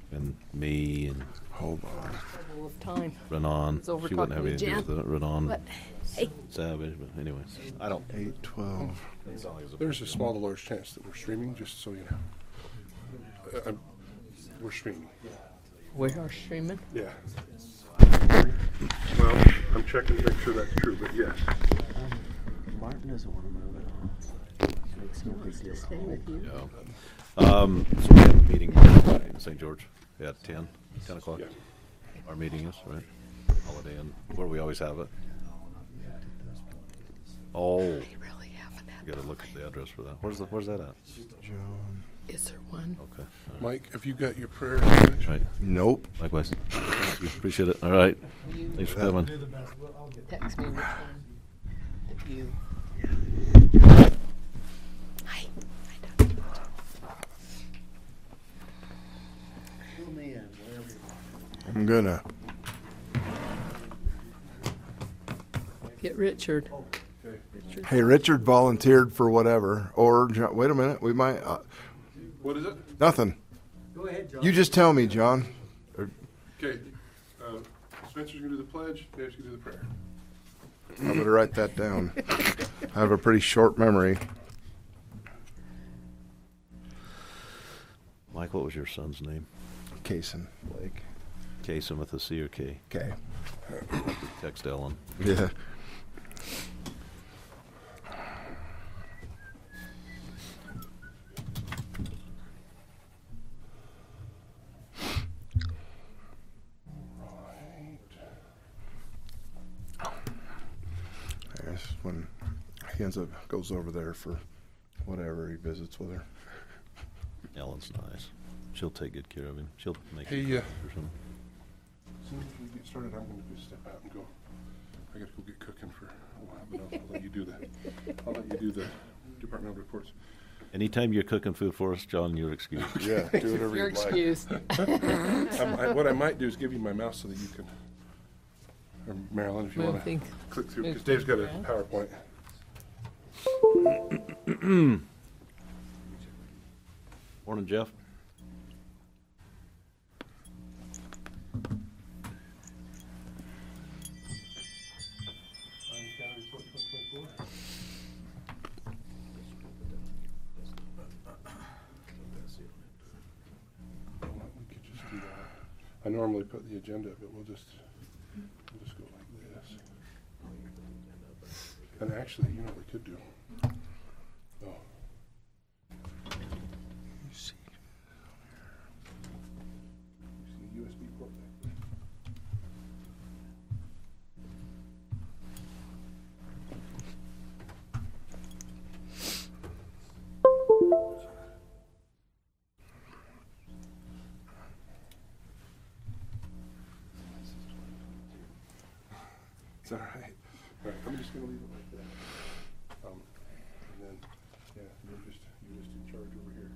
and me and Hold on. All of time. Renan. It's over She wouldn't have talking to anything to do with it. Renan But hey, Savage, but anyways, I don't. 8:12. There's a small to large chance that we're streaming, just so you know. We're streaming. we are streaming. Yeah. Well, I'm checking to make sure that's true, but yes. Martin doesn't want to move it on. Makes no big deal. Stay with you. Yeah. So we have a meeting in St. George at 10 o'clock. Yeah. Our meeting is, right? Holiday Inn, where we always have it. Oh, They really haven't had. you gotta look at the address for that. Where's that at? John. Is there one? Okay. All Mike, have you got your prayer? right. Right. Nope. Likewise. We appreciate it. All right. You Thanks for coming. text me which one that you. Hi. I'm gonna. Get Richard. Hey, Richard volunteered for whatever. Or, wait a minute. We might. What is it? Nothing. Go ahead, John. You just tell me, John. Okay. Spencer's going to do the pledge. Dave's going to do the prayer. I'm going to write that down. I have a pretty short memory. Mike, what was your son's name? Cason Blake. Kason with a C or K? Okay. Text Ellen. Yeah. I guess when he goes over there for whatever, he visits with her. Ellen's nice. She'll take good care of him. She'll make Hey, him yeah. or something. As soon as we get started, I'm going to just step out and go. I got to go get cooking for a while, but I'll let you do that. I'll let you do the departmental reports. Anytime you're cooking food for us, John, you're excused. Yeah, do whatever You're you'd like. excused. What I might do is give you my mouse so that you can, or Marilyn, if you want to Moving. click through, Move because Dave's got a around. PowerPoint. Morning, Jeff. We could just do that. I normally put the agenda, but we'll just go like this. And actually, you know what we could do? Oh. You see the USB port back there? It's all right. All right, I'm just going to leave it like that. And then, yeah, you're just in charge over here.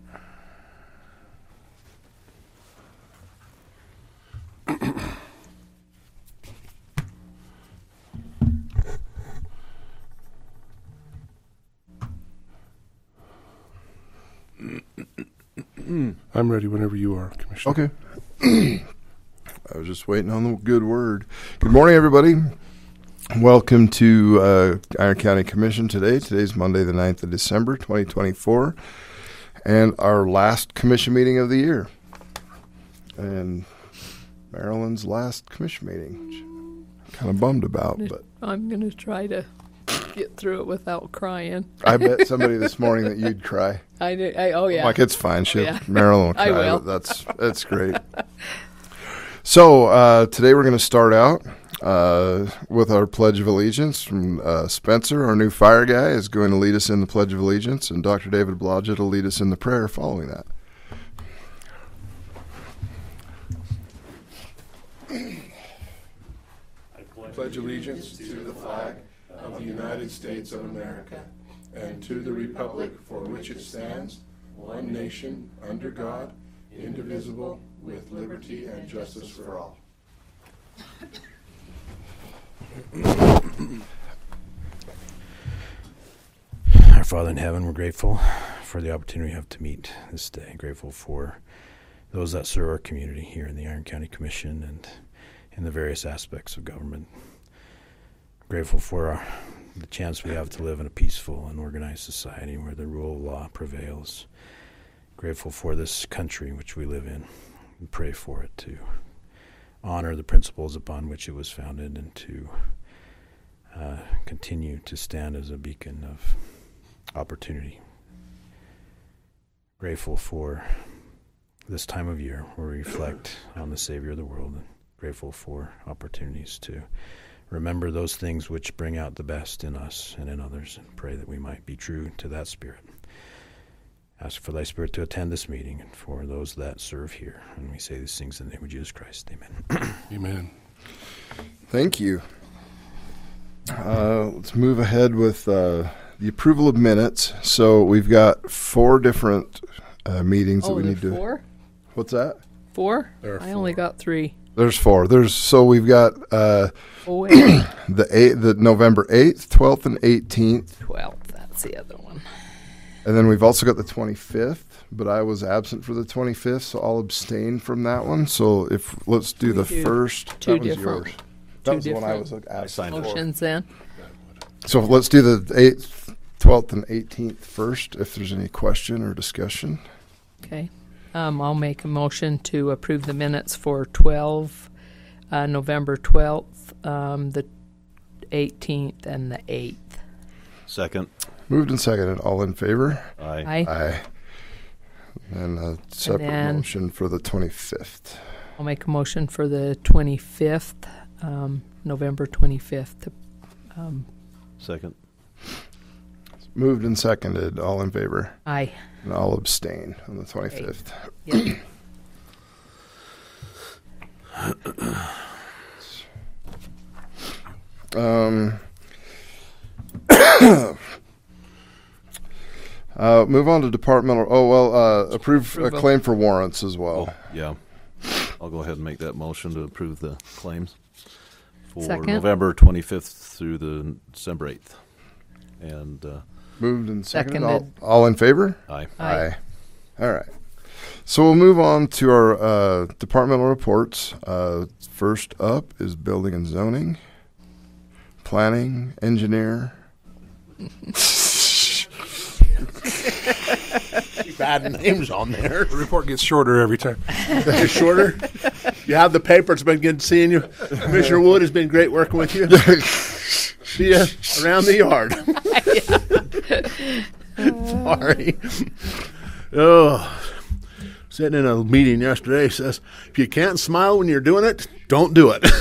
I'm ready whenever you are, Commissioner. Okay. I was just waiting on the good word. Good morning, everybody. Welcome to Iron County Commission today. Today's Monday, the 9th of December, 2024, and our last commission meeting of the year. And Marilyn's last commission meeting, which I'm kind of bummed about, but I'm going to try to get through it without crying. I bet somebody this morning that you'd cry. Oh, yeah. Like, it's fine. Yeah. Marilyn will cry. I will. But that's great. So today we're going to start out with our Pledge of Allegiance from Spencer, our new fire guy, is going to lead us in the Pledge of Allegiance, and Dr. David Blodgett will lead us in the prayer following that. I pledge allegiance to the flag of the United States of America and to the republic for which it stands, one nation, under God, indivisible, with liberty and justice for all. Our Father in heaven, we're grateful for the opportunity we have to meet this day. Grateful for those that serve our community here in the Iron County Commission and in the various aspects of government. Grateful for the chance we have to live in a peaceful and organized society where the rule of law prevails. Grateful for this country which we live in, and pray for it to honor the principles upon which it was founded and to continue to stand as a beacon of opportunity. Grateful for this time of year where we reflect on the Savior of the world, and grateful for opportunities to remember those things which bring out the best in us and in others, and pray that we might be true to that Spirit. Ask for thy Spirit to attend this meeting and for those that serve here. And we say these things in the name of Jesus Christ. Amen. Amen. Thank you. Let's move ahead with the approval of minutes. So we've got 4 different meetings that we need to. 4? What's that? 4? There are I only 4. got 3. There's 4. So we've got Oh, wait. the November 8th, 12th, and 18th, 12th. That's the other one. and then we've also got the 25th. But I was absent for the 25th, so I'll abstain from that one. So let's do the do first. two that was different- yours. That two was the one I was different absent signed for. Motions then. So let's do the 8th, 12th, and 18th first, if there's any question or discussion. Okay. I'll make a motion to approve the minutes for November 12th, the 18th, and the 8th. Second. Moved and seconded. All in favor? Aye. Aye. And a separate then- motion for the 25th. I'll make a motion for the 25th, November 25th. Second. Moved and seconded. All in favor? Aye. And I'll abstain on the 25th. Yep. Move on to departmental. Approve a Approval. claim for warrants as well. Oh, yeah. I'll go ahead and make that motion to approve the claims for Second. November 25th through the December 8th. And Moved and seconded. Seconded. All in favor? aye. Aye. All right. So we'll move on to our departmental reports. First up is building and zoning, planning, engineer. Bad names on there. The report gets shorter every time. It's shorter. You have the paper. It's been good seeing you. Commissioner Wood has been great working with you. See you around the yard. Sorry. Oh, sitting in a meeting yesterday says, if you can't smile when you're doing it, don't do it.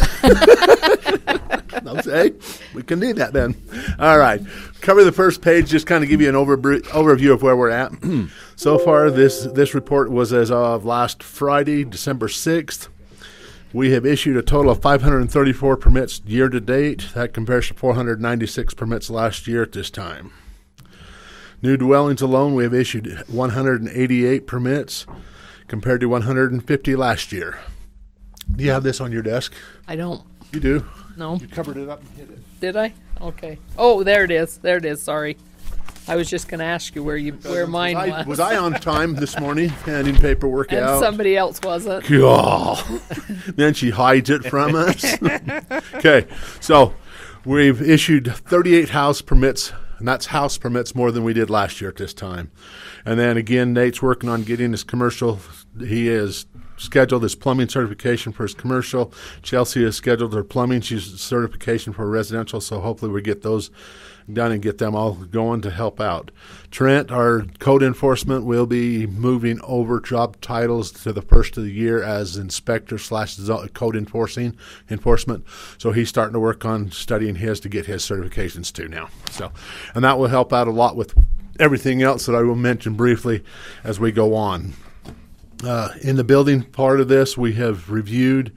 Okay, we can do that then. All right. Cover the first page, just kind of give you an overview of where we're at. So far, this report was as of last Friday, December 6th. We have issued a total of 534 permits year to date. That compares to 496 permits last year at this time. New dwellings alone, we have issued 188 permits compared to 150 last year. Do you have this on your desk? I don't You do. know. You covered it up and hit it. Did I? Okay. Oh, there it is. There it is. Sorry. I was just going to ask you where mine was. Was I on time this morning handing paperwork and out? somebody else wasn't. God. Then she hides it from us. Okay, so we've issued 38 house permits, and that's house permits more than we did last year at this time. And then again, Nate's working on getting his commercial. He is scheduled his plumbing certification for his commercial. Chelsea has scheduled her plumbing. She's certification for residential, so hopefully we get those done and get them all going to help out. Trent, our code enforcement, will be moving over job titles to the first of the year as inspector / code enforcement. So he's starting to work on studying his to get his certifications too now. So, and that will help out a lot with everything else that I will mention briefly as we go on. In the building part of this, we have reviewed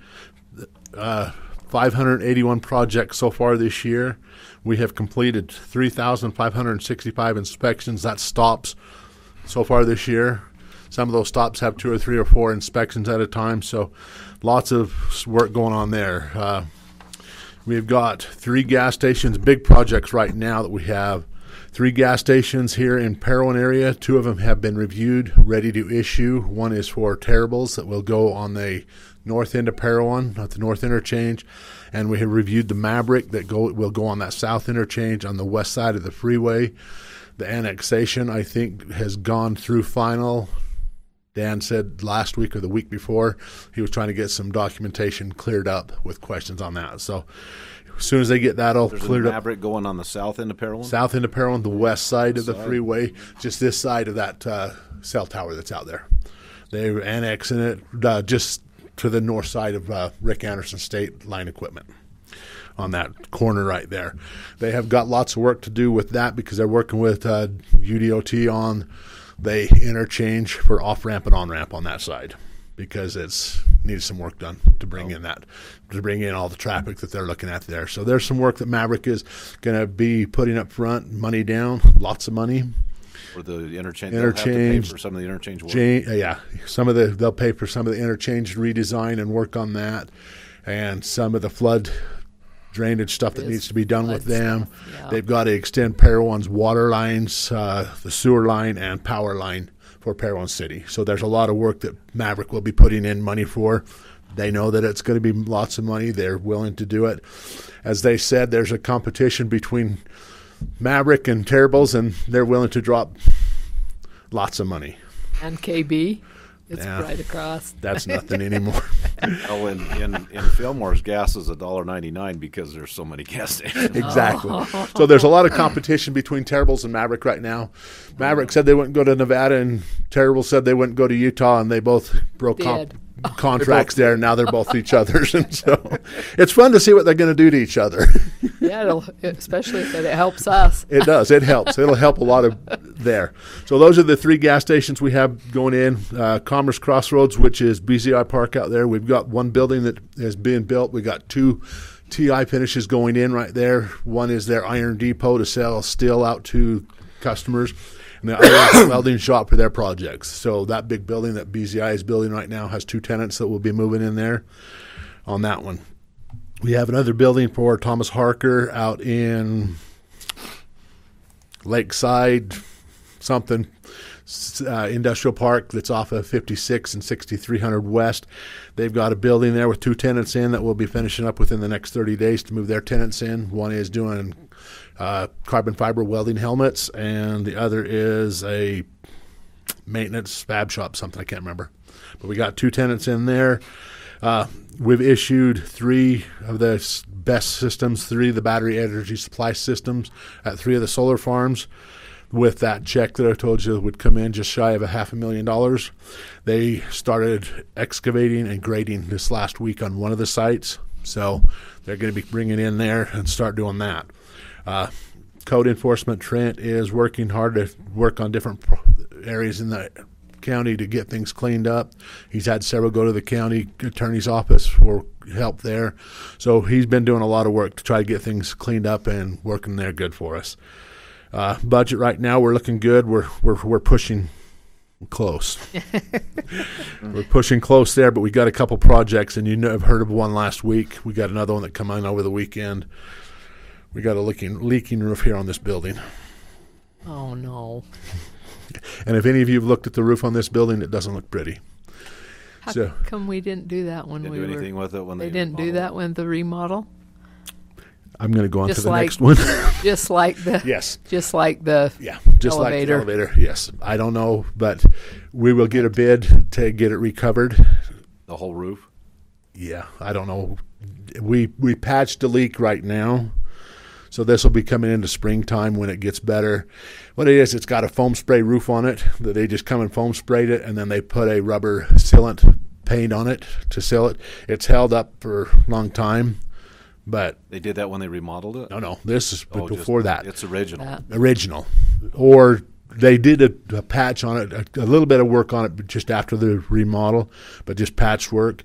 581 projects so far this year. We have completed 3,565 inspections. That stops so far this year. Some of those stops have 2 or 3 or 4 inspections at a time, so lots of work going on there. We've got 3 gas stations, big projects right now that we have. 3 gas stations here in Parowan area. 2 of them have been reviewed, ready to issue. One is for Terribles that will go on the north end of Parowan, at the north interchange. And we have reviewed the Maverick that will go on that south interchange on the west side of the freeway. The annexation, I think, has gone through final. Dan said last week or the week before he was trying to get some documentation cleared up with questions on that. So as soon as they get that all There's cleared a up. Maverick going on the south end of Parowan? South end of Parowan, the west side of the Side. freeway, just this side of that cell tower that's out there. They're annexing it just to the north side of Rick Anderson State Line Equipment on that corner right there. They have got lots of work to do with that because they're working with UDOT on the interchange for off-ramp and on-ramp on that side because it's needs some work done to bring in all the traffic that they're looking at there. So there's some work that Maverick is going to be putting up front, money down, lots of money. Or the interchange. They'll have to pay for some of the interchange work. Yeah, they'll pay for some of the interchange redesign and work on that, and some of the flood drainage stuff that needs to be done with them. Yeah. They've got to extend Parowan's water lines, the sewer line, and power line for Parowan City. So there's a lot of work that Maverick will be putting in money for. They know that it's going to be lots of money. They're willing to do it. As they said, there's a competition between Maverick and Terribles, and they're willing to drop lots of money. And KB, it's Yeah. right across. That's nothing anymore. Oh, in Fillmore's gas is $1.99 because there's so many gas stations. Exactly. So there's a lot of competition between Terribles and Maverick right now. Maverick said they wouldn't go to Nevada, and Terrible said they wouldn't go to Utah, and they both broke Did. contracts there. Now they're both each other's, and so it's fun to see what they're going to do to each other. Yeah, especially if it helps us. It does. It helps. It'll help a lot of there. So those are the 3 gas stations we have going in. Commerce Crossroads, which is BZI Park out there. We've got one building that is being built. We got 2 TI finishes going in right there. One is their iron depot to sell steel out to customers, and the other is welding shop for their projects. So that big building that BZI is building right now has 2 tenants that will be moving in there on that one. We have another building for Thomas Harker out in Lakeside, something, industrial park that's off of 56 and 6300 West. They've got a building there with 2 tenants in that will be finishing up within the next 30 days to move their tenants in. One is doing carbon fiber welding helmets, and the other is a maintenance fab shop, something I can't remember. But we got 2 tenants in there. We've issued 3 of the best systems, 3 of the battery energy supply systems at 3 of the solar farms with that check that I told you would come in just shy of $500,000. They started excavating and grading this last week on one of the sites, so they're going to be bringing in there and start doing that. Code enforcement, Trent is working hard to work on different areas in the county to get things cleaned up. He's had several go to the county attorney's office for help there. So he's been doing a lot of work to try to get things cleaned up and working there good for us. Budget right now, we're looking good. We're pushing close. We're pushing close there, but we got a couple projects, and I've heard of one last week. We got another one that come in over the weekend. We got a leaking roof here on this building. Oh, no. And if any of you have looked at the roof on this building, it doesn't look pretty. How So- come we didn't do that when Didn't we do were... anything with it when They didn't do that with the remodel? I'm going to go on Just to the like- next one. Just like the... Yes. Just like the... Yeah, just Elevator. like the elevator. Yes, I don't know, but we will get a bid to get it recovered. The whole roof? Yeah, I don't know. We patched a leak right now, so this will be coming into springtime when it gets better. What it is, it's got a foam spray roof on it that they just come and foam sprayed it, and then they put a rubber sealant paint on it to seal it. It's held up for a long time, but They did that when they remodeled it? no, this is Oh, just- before that. It's original. That. Original, or they did a patch on it, a little bit of work on it just after the remodel, but just patchwork,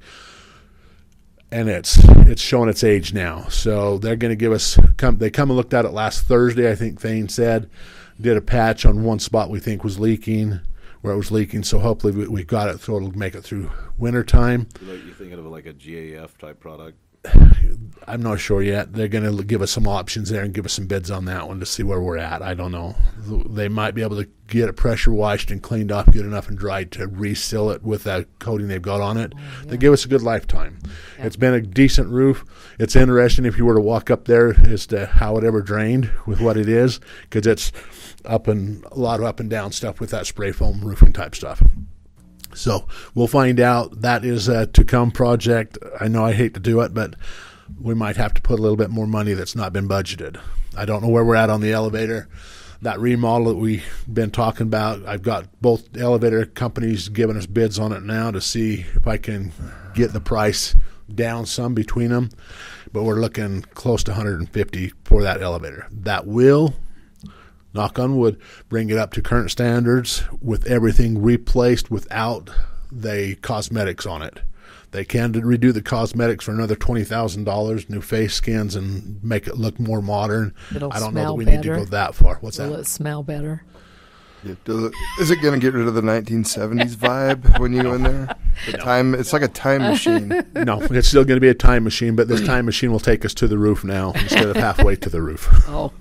and it's showing its age now. So they're going to give us they come and looked at it last Thursday, I think Thane said, did a patch on one spot we think was leaking, where it was leaking. So hopefully we got it so it'll make it through winter time. You thinking of like a GAF type product? I'm not sure yet. They're going to give us some options there and give us some bids on that one to see where we're at. I don't know. They might be able to get it pressure washed and cleaned off good enough and dried to reseal it with that coating they've got on it. They give us a good lifetime. Yeah. It's been a decent roof. It's interesting if you were to walk up there as to how it ever drained with what it is, because it's a lot of up and down stuff with that spray foam roofing type stuff. So we'll find out. That is a to-come project. I know I hate to do it, but we might have to put a little bit more money that's not been budgeted. I don't know where we're at on the elevator. That remodel that we've been talking about, I've got both elevator companies giving us bids on it now to see if I can get the price down some between them. But we're looking close to $150 for that elevator. That will, knock on wood, bring it up to current standards with everything replaced without the cosmetics on it. They can redo the cosmetics for another $20,000, new face skins, and make it look more modern. It'll I don't know that we smell need to better. go that far. What's Will that? it smell better? Is it going to get rid of the 1970s vibe when you go in there? It's like a time machine. No, it's still going to be a time machine, but this time machine will take us to the roof now instead of halfway to the roof. Oh.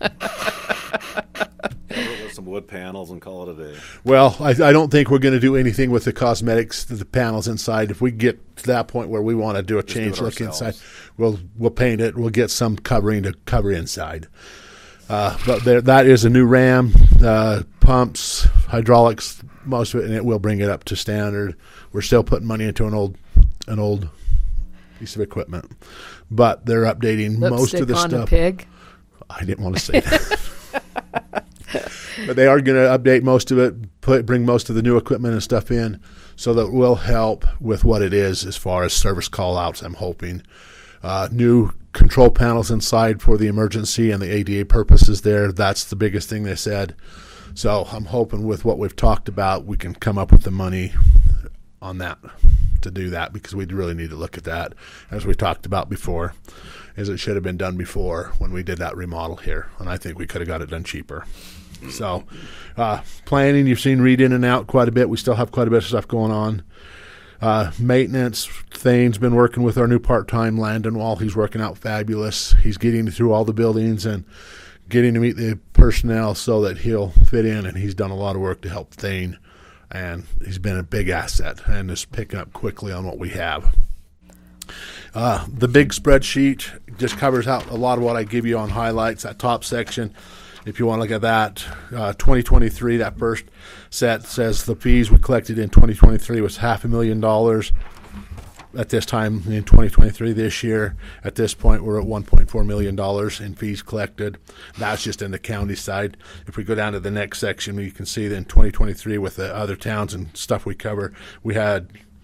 With some wood panels and call it a day. Well, I don't think we're going to do anything with the cosmetics, the panels inside. If we get to that point where we want to do a change look inside, we'll paint it. We'll get some covering to cover inside. But that is a new RAM, pumps, hydraulics, most of it, and it will bring it up to standard. We're still putting money into an old piece of equipment, but they're updating most of the Lipstick on stuff. a pig? I didn't want to say that. But they are going to update most of it, bring most of the new equipment and stuff in, so that will help with what it is as far as service call-outs, I'm hoping. New control panels inside for the emergency and the ADA purposes there. That's the biggest thing they said. So I'm hoping with what we've talked about, we can come up with the money on that to do that, because we really need to look at that, as we talked about before, as it should have been done before when we did that remodel here. And I think we could have got it done cheaper. So planning, you've seen Reed in and out quite a bit. We still have quite a bit of stuff going on. Maintenance, Thane's been working with our new part-time Landon Wall. He's working out fabulous. He's getting through all the buildings and getting to meet the personnel so that he'll fit in, and he's done a lot of work to help Thane, and he's been a big asset and is picking up quickly on what we have. The big spreadsheet just covers out a lot of what I give you on highlights, that top section. If you want to look at that, 2023, that first set says the fees we collected in 2023 was $500,000. At this time in 2023, this year, at this point, we're at $1.4 million in fees collected. That's just in the county side. If we go down to the next section, you can see that in 2023, with the other towns and stuff we cover, we had.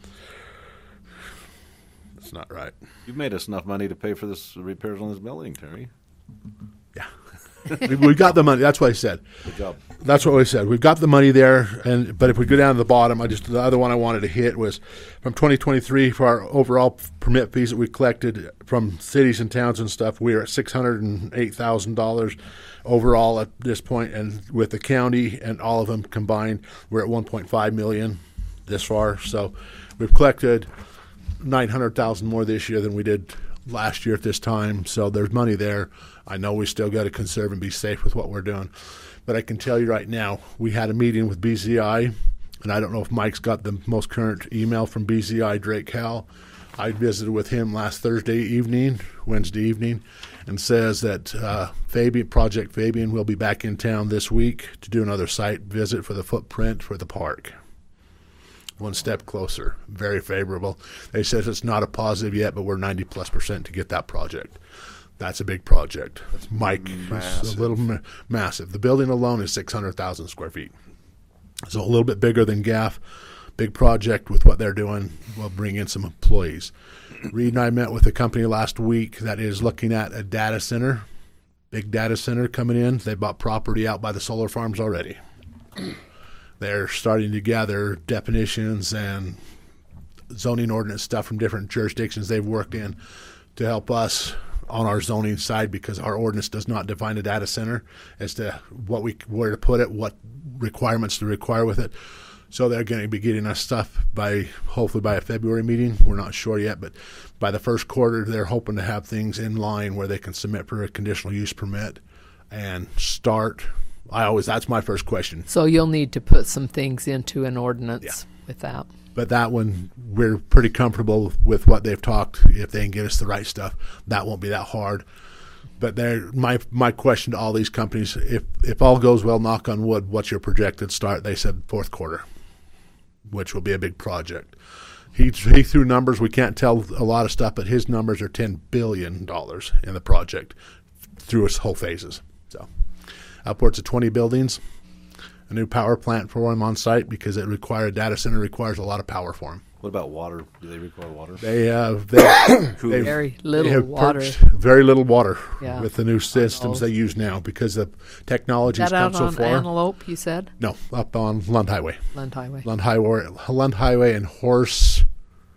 That's not right. You've made us enough money to pay for this repairs on this building, Terry. Yeah. We got the money. That's what I said. Good job. That's what we said. We've got the money there, but if we go down to the bottom, the other one I wanted to hit was from 2023 for our overall permit fees that we collected from cities and towns and stuff. We are at $608,000 overall at this point, and with the county and all of them combined, we're at $1.5 million this far. So we've collected $900,000 more this year than we did last year at this time. So there's money there. I know we still got to conserve and be safe with what we're doing. But I can tell you right now, we had a meeting with BZI, and I don't know if Mike's got the most current email from BZI, Drake Howell. I visited with him last Wednesday evening, and says that Project Fabian will be back in town this week to do another site visit for the footprint for the park. One step closer. Very favorable. They said it's not a positive yet, but we're 90+% to get that project. That's a big project. Mike is a little massive. The building alone is 600,000 square feet. So a little bit bigger than GAF. Big project with what they're doing. We'll bring in some employees. Reed and I met with a company last week that is looking at a data center, big data center coming in. They bought property out by the solar farms already. They're starting to gather definitions and zoning ordinance stuff from different jurisdictions they've worked in to help us on our zoning side, because our ordinance does not define a data center as to where to put it, what requirements to require with it. So they're going to be getting us stuff hopefully by a February meeting. We're not sure yet, but by the first quarter, they're hoping to have things in line where they can submit for a conditional use permit and start. That's my first question. So you'll need to put some things into an ordinance with that. But that one, we're pretty comfortable with what they've talked. If they can get us the right stuff, that won't be that hard. But my question to all these companies, if all goes well, knock on wood, what's your projected start? They said fourth quarter, which will be a big project. He threw numbers. We can't tell a lot of stuff, but his numbers are $10 billion in the project through its whole phases. So upwards of 20 buildings, a new power plant for them on site because data center requires a lot of power for them. What about water? Do they require water? They Very little water. Very little water Yeah. with the new systems they use now because the technology's Is that come out so on far. Antelope, you said? No, up on Lund Highway. Lund Highway. Lund Highway and Horse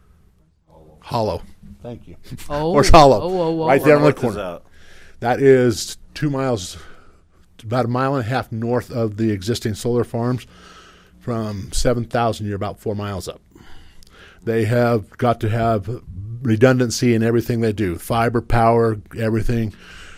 Hollow. Thank you. Oh. Horse Hollow. Oh. Right there on the North is corner. out. That is 2 miles, about a mile and a half north of the existing solar farms. From 7,000, you're about 4 miles up. They have got to have redundancy in everything they do. Fiber, power, everything.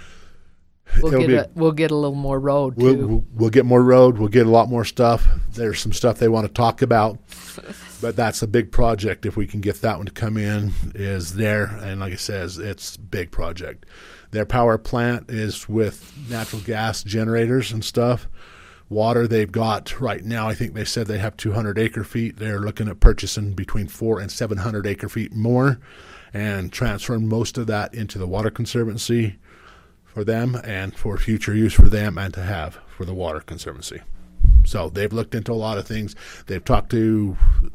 We'll get a little more road, too. We'll get more road. We'll get a lot more stuff. There's some stuff they want to talk about. But that's a big project. If we can get that one to come in, is there. And like I says, it's a big project. Their power plant is with natural gas generators and stuff. Water they've got right now, I think they said they have 200 acre feet. They're looking at purchasing between 400 and 700 acre feet more and transferring most of that into the Water Conservancy for them and for future use for them and to have for the Water Conservancy. So they've looked into a lot of things. They've talked to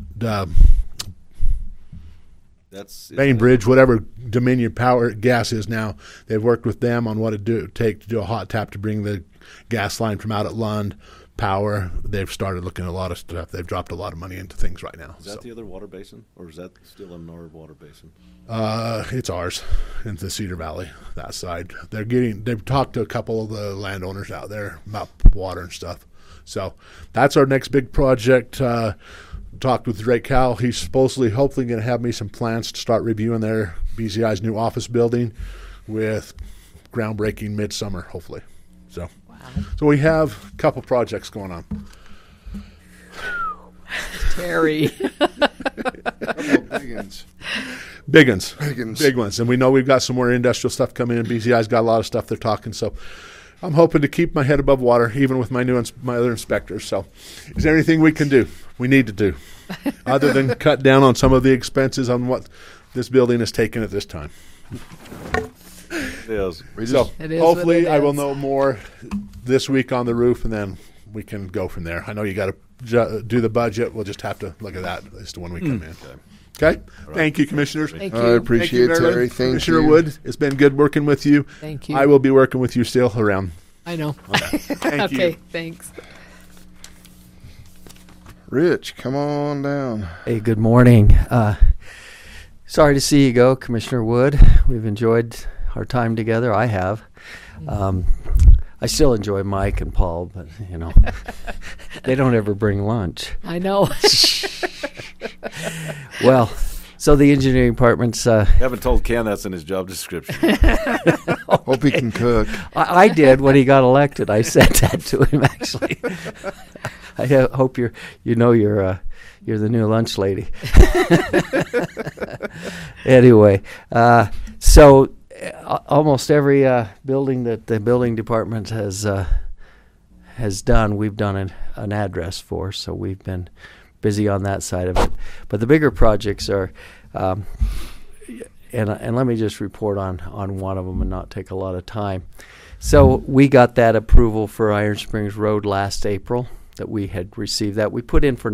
Bainbridge, whatever Dominion Power Gas is now. They've worked with them on what it take to do a hot tap to bring the gas line from out at Lund Power. They've started looking at a lot of stuff. They've dropped a lot of money into things right now. Is that the other water basin, or is that still in our water basin? It's ours, in the Cedar Valley, that side. They've talked to a couple of the landowners out there about water and stuff. So that's our next big project. Talked with Drake Cowell. He's hopefully going to have me some plans to start reviewing their BZI's new office building with groundbreaking midsummer, hopefully. So we have a couple projects going on. Terry. Big ones. And we know we've got some more industrial stuff coming in. BZI's got a lot of stuff they're talking. So I'm hoping to keep my head above water, even with my other inspectors. So is there anything we can do? We need to do, other than cut down on some of the expenses on what this building is taking at this time. It is. So It is hopefully what it I will is. know more this week on the roof, and then we can go from there. I know you got to do the budget. We'll just have to look at that as to when we come in. Okay? Thank you, Commissioners. Thank you. I appreciate it, Terry. Thank Commissioner you. Wood, it's been good working with you. Thank you. I will be working with you still around. I know. Thank Okay, you. thanks. Rich, come on down. Hey, good morning. Sorry to see you go, Commissioner Wood. We've enjoyed our time together. I have. I still enjoy Mike and Paul, but, they don't ever bring lunch. I know. Well, so the engineering department's... You haven't told Ken that's in his job description. Hope he can cook. I did when he got elected. I said that to him, actually. I hope you're the new lunch lady. Anyway, so almost every building that the building department has done, we've done an address for. So we've been busy on that side of it. But the bigger projects are, and let me just report on one of them and not take a lot of time. So we got that approval for Iron Springs Road last April. That we had received that. We put in for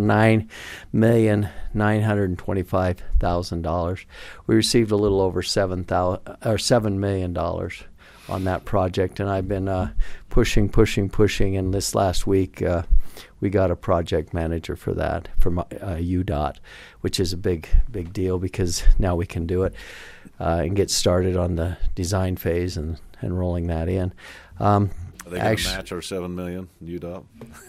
$9,925,000. We received a little over $7 million on that project, and I've been pushing, and this last week we got a project manager for that from UDOT, which is a big deal because now we can do it and get started on the design phase and rolling that in. Are they going to Actu- match our $7 million, UDOT?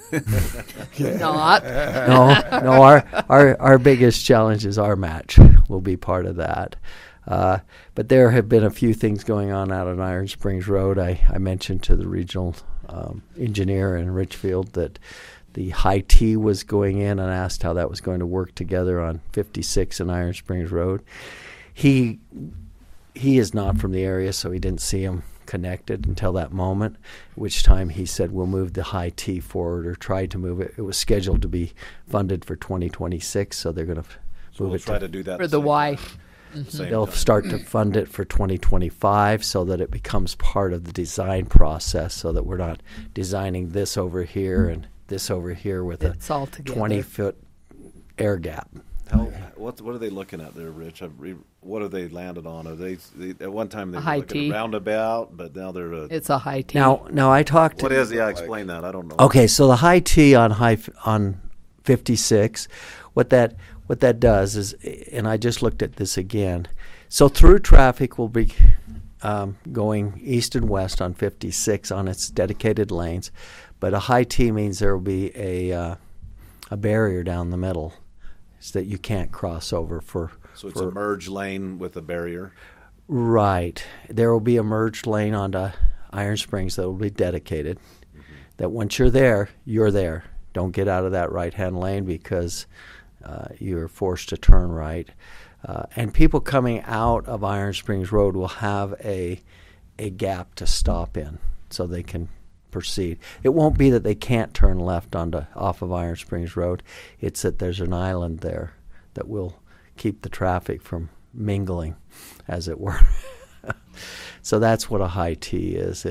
Not. No, our biggest challenge is our match will be part of that. But there have been a few things going on out on Iron Springs Road. I mentioned to the regional engineer in Richfield that the high T was going in and asked how that was going to work together on 56 and Iron Springs Road. He is not from the area, so he didn't see him connected until that moment, which time he said we'll move the high T forward, or tried to move it. It was scheduled to be funded for 2026, so they're going to So move we'll it try to do that. For at the same Y. time. Same They'll time. start to fund it for 2025 so that it becomes part of the design process, so that we're not designing this over here and this over here with It's all together. 20-foot air gap. What are they looking at there, Rich? What have they landed on? Are they at one time they A were high looking T. at roundabout, but now they're It's a high T. Now I talked to what is? Yeah, explain that. I don't know. Okay, so the high T on 56, what that does is, and I just looked at this again. So through traffic will be going east and west on 56 on its dedicated lanes, but a high T means there will be a barrier down the middle, so that you can't cross over for. So it's a merge lane with a barrier. Right. There will be a merged lane onto Iron Springs that will be dedicated. That once you're there, you're there. Don't get out of that right-hand lane because you're forced to turn right. And people coming out of Iron Springs Road will have a gap to stop in so they can proceed. It won't be that they can't turn left off of Iron Springs Road. It's that there's an island there that will keep the traffic from mingling, as it were. So that's what a high T is.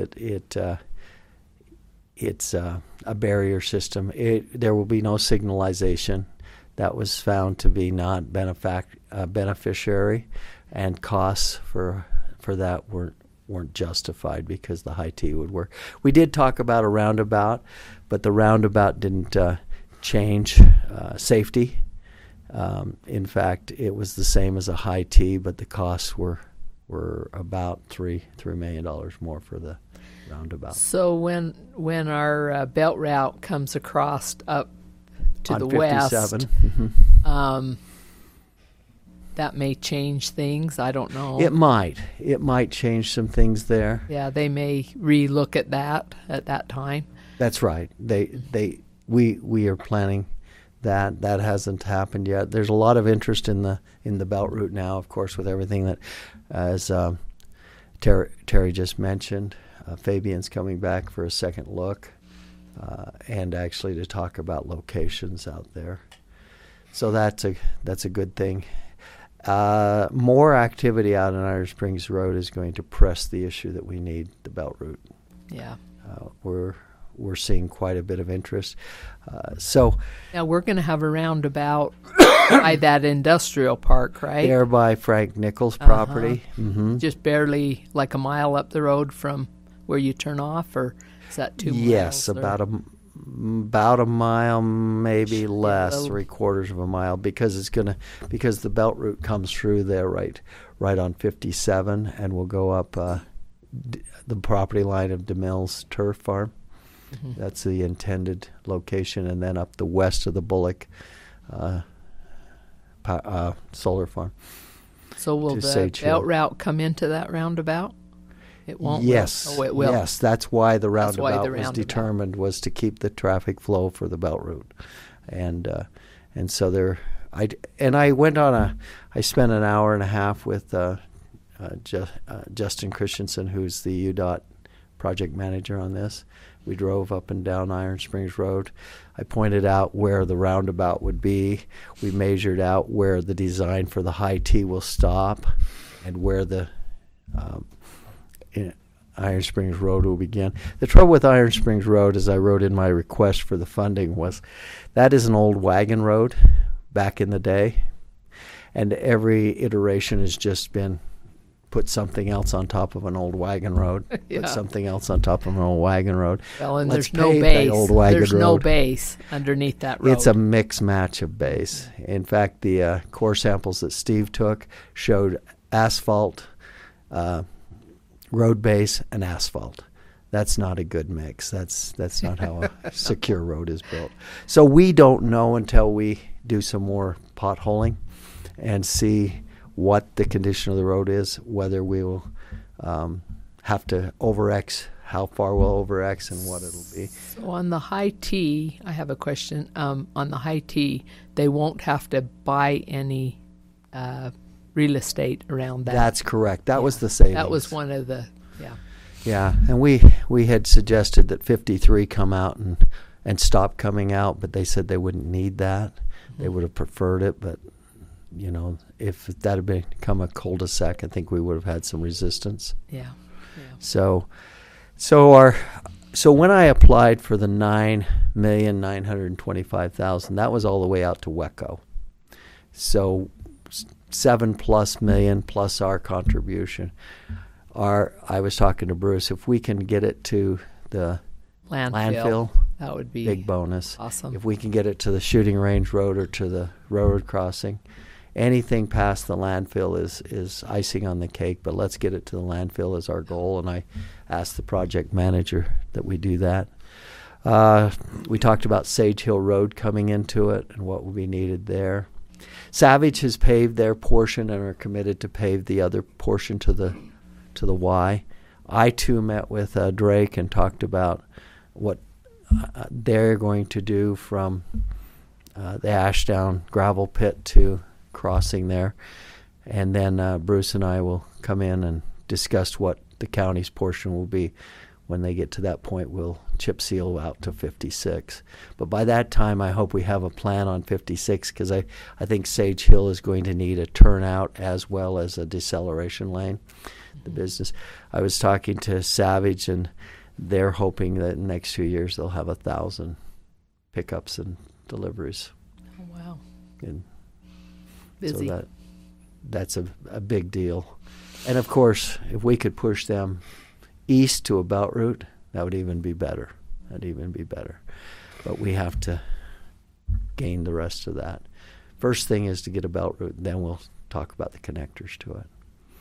It's a barrier system. There will be no signalization. That was found to be not beneficiary, and costs for that weren't justified because the high T would work. We did talk about a roundabout, but the roundabout didn't change safety. In fact, it was the same as a high T, but the costs were about $3 million more for the roundabout. So when our belt route comes across up to On the 57. west, that may change things. I don't know. It might change some things there. Yeah, they may relook at that time. That's right. We are planning that. That hasn't happened yet. There's a lot of interest in the belt route now, of course, with everything that, as Terry just mentioned, Fabian's coming back for a second look, and actually to talk about locations out there. So that's a good thing. More activity out on Iron Springs Road is going to press the issue that we need the belt route. Yeah. We're seeing quite a bit of interest. So Now we're going to have a roundabout by that industrial park, right? there by Frank Nichols' property. Mm-hmm. Just barely like a mile up the road from where you turn off, or is that 2 miles? Yes, or- about a mile, maybe less, little- 3/4 of a mile, because the belt route comes through there right on 57, and will go up the property line of DeMille's turf farm. Mhm. That's the intended location, and then up the west of the Bullock solar farm. So will to the Sage Hill. belt route come into that roundabout? It won't. will it? Yes. Oh, it will. Yes, that's why the That's why roundabout the was roundabout. determined, was to keep the traffic flow for the belt route, and so there. I went on I spent an hour and a half with Justin Christensen, who's the UDOT project manager on this. We drove up and down Iron Springs Road. I pointed out where the roundabout would be. We measured out where the design for the high T will stop, and where the Iron Springs Road will begin. The trouble with Iron Springs Road, as I wrote in my request for the funding, was that is an old wagon road back in the day, and every iteration has just been put something else on top of an old wagon road, Yeah. put something else on top of an old wagon road. Well, and Let's there's no pave that base. old wagon There's no road. base underneath that road. It's a mix match of base. In fact, the core samples that Steve took showed asphalt, road base, and asphalt. That's not a good mix. That's not how a secure road is built. So we don't know until we do some more potholing and see what the condition of the road is, whether we will have to over-X, how far we'll over-X, and what it'll be. So on the high T, I have a question. On the high T, they won't have to buy any real estate around that. That's correct. That was the savings. That was one of the, Yeah, and we had suggested that 53 come out and stop coming out, but they said they wouldn't need that. They would have preferred it, but if that had become a cul-de-sac, I think we would have had some resistance. Yeah. So when I applied for the $9,925,000, that was all the way out to WECO. So $7+ million plus our contribution. I was talking to Bruce. If we can get it to the landfill, that would be big bonus. Awesome. If we can get it to the shooting range road or to the railroad crossing, anything past the landfill is icing on the cake. But let's get it to the landfill is our goal. And I asked the project manager that we do that. We talked about Sage Hill Road coming into it and what will be needed there. Savage has paved their portion and are committed to pave the other portion to the Y. I too met with Drake and talked about what they're going to do from the Ashdown gravel pit to crossing there, and then Bruce and I will come in and discuss what the county's portion will be. When they get to that point, we'll chip seal out to 56. But by that time, I hope we have a plan on 56, because I think Sage Hill is going to need a turnout as well as a deceleration lane. The business. I was talking to Savage, and they're hoping that in the next 2 years they'll have 1,000 pickups and deliveries. Oh, wow. And busy. So that's a big deal. And of course, if we could push them east to a belt route, that would even be better. But we have to gain the rest of that. First thing is to get a belt route, and then we'll talk about the connectors to it.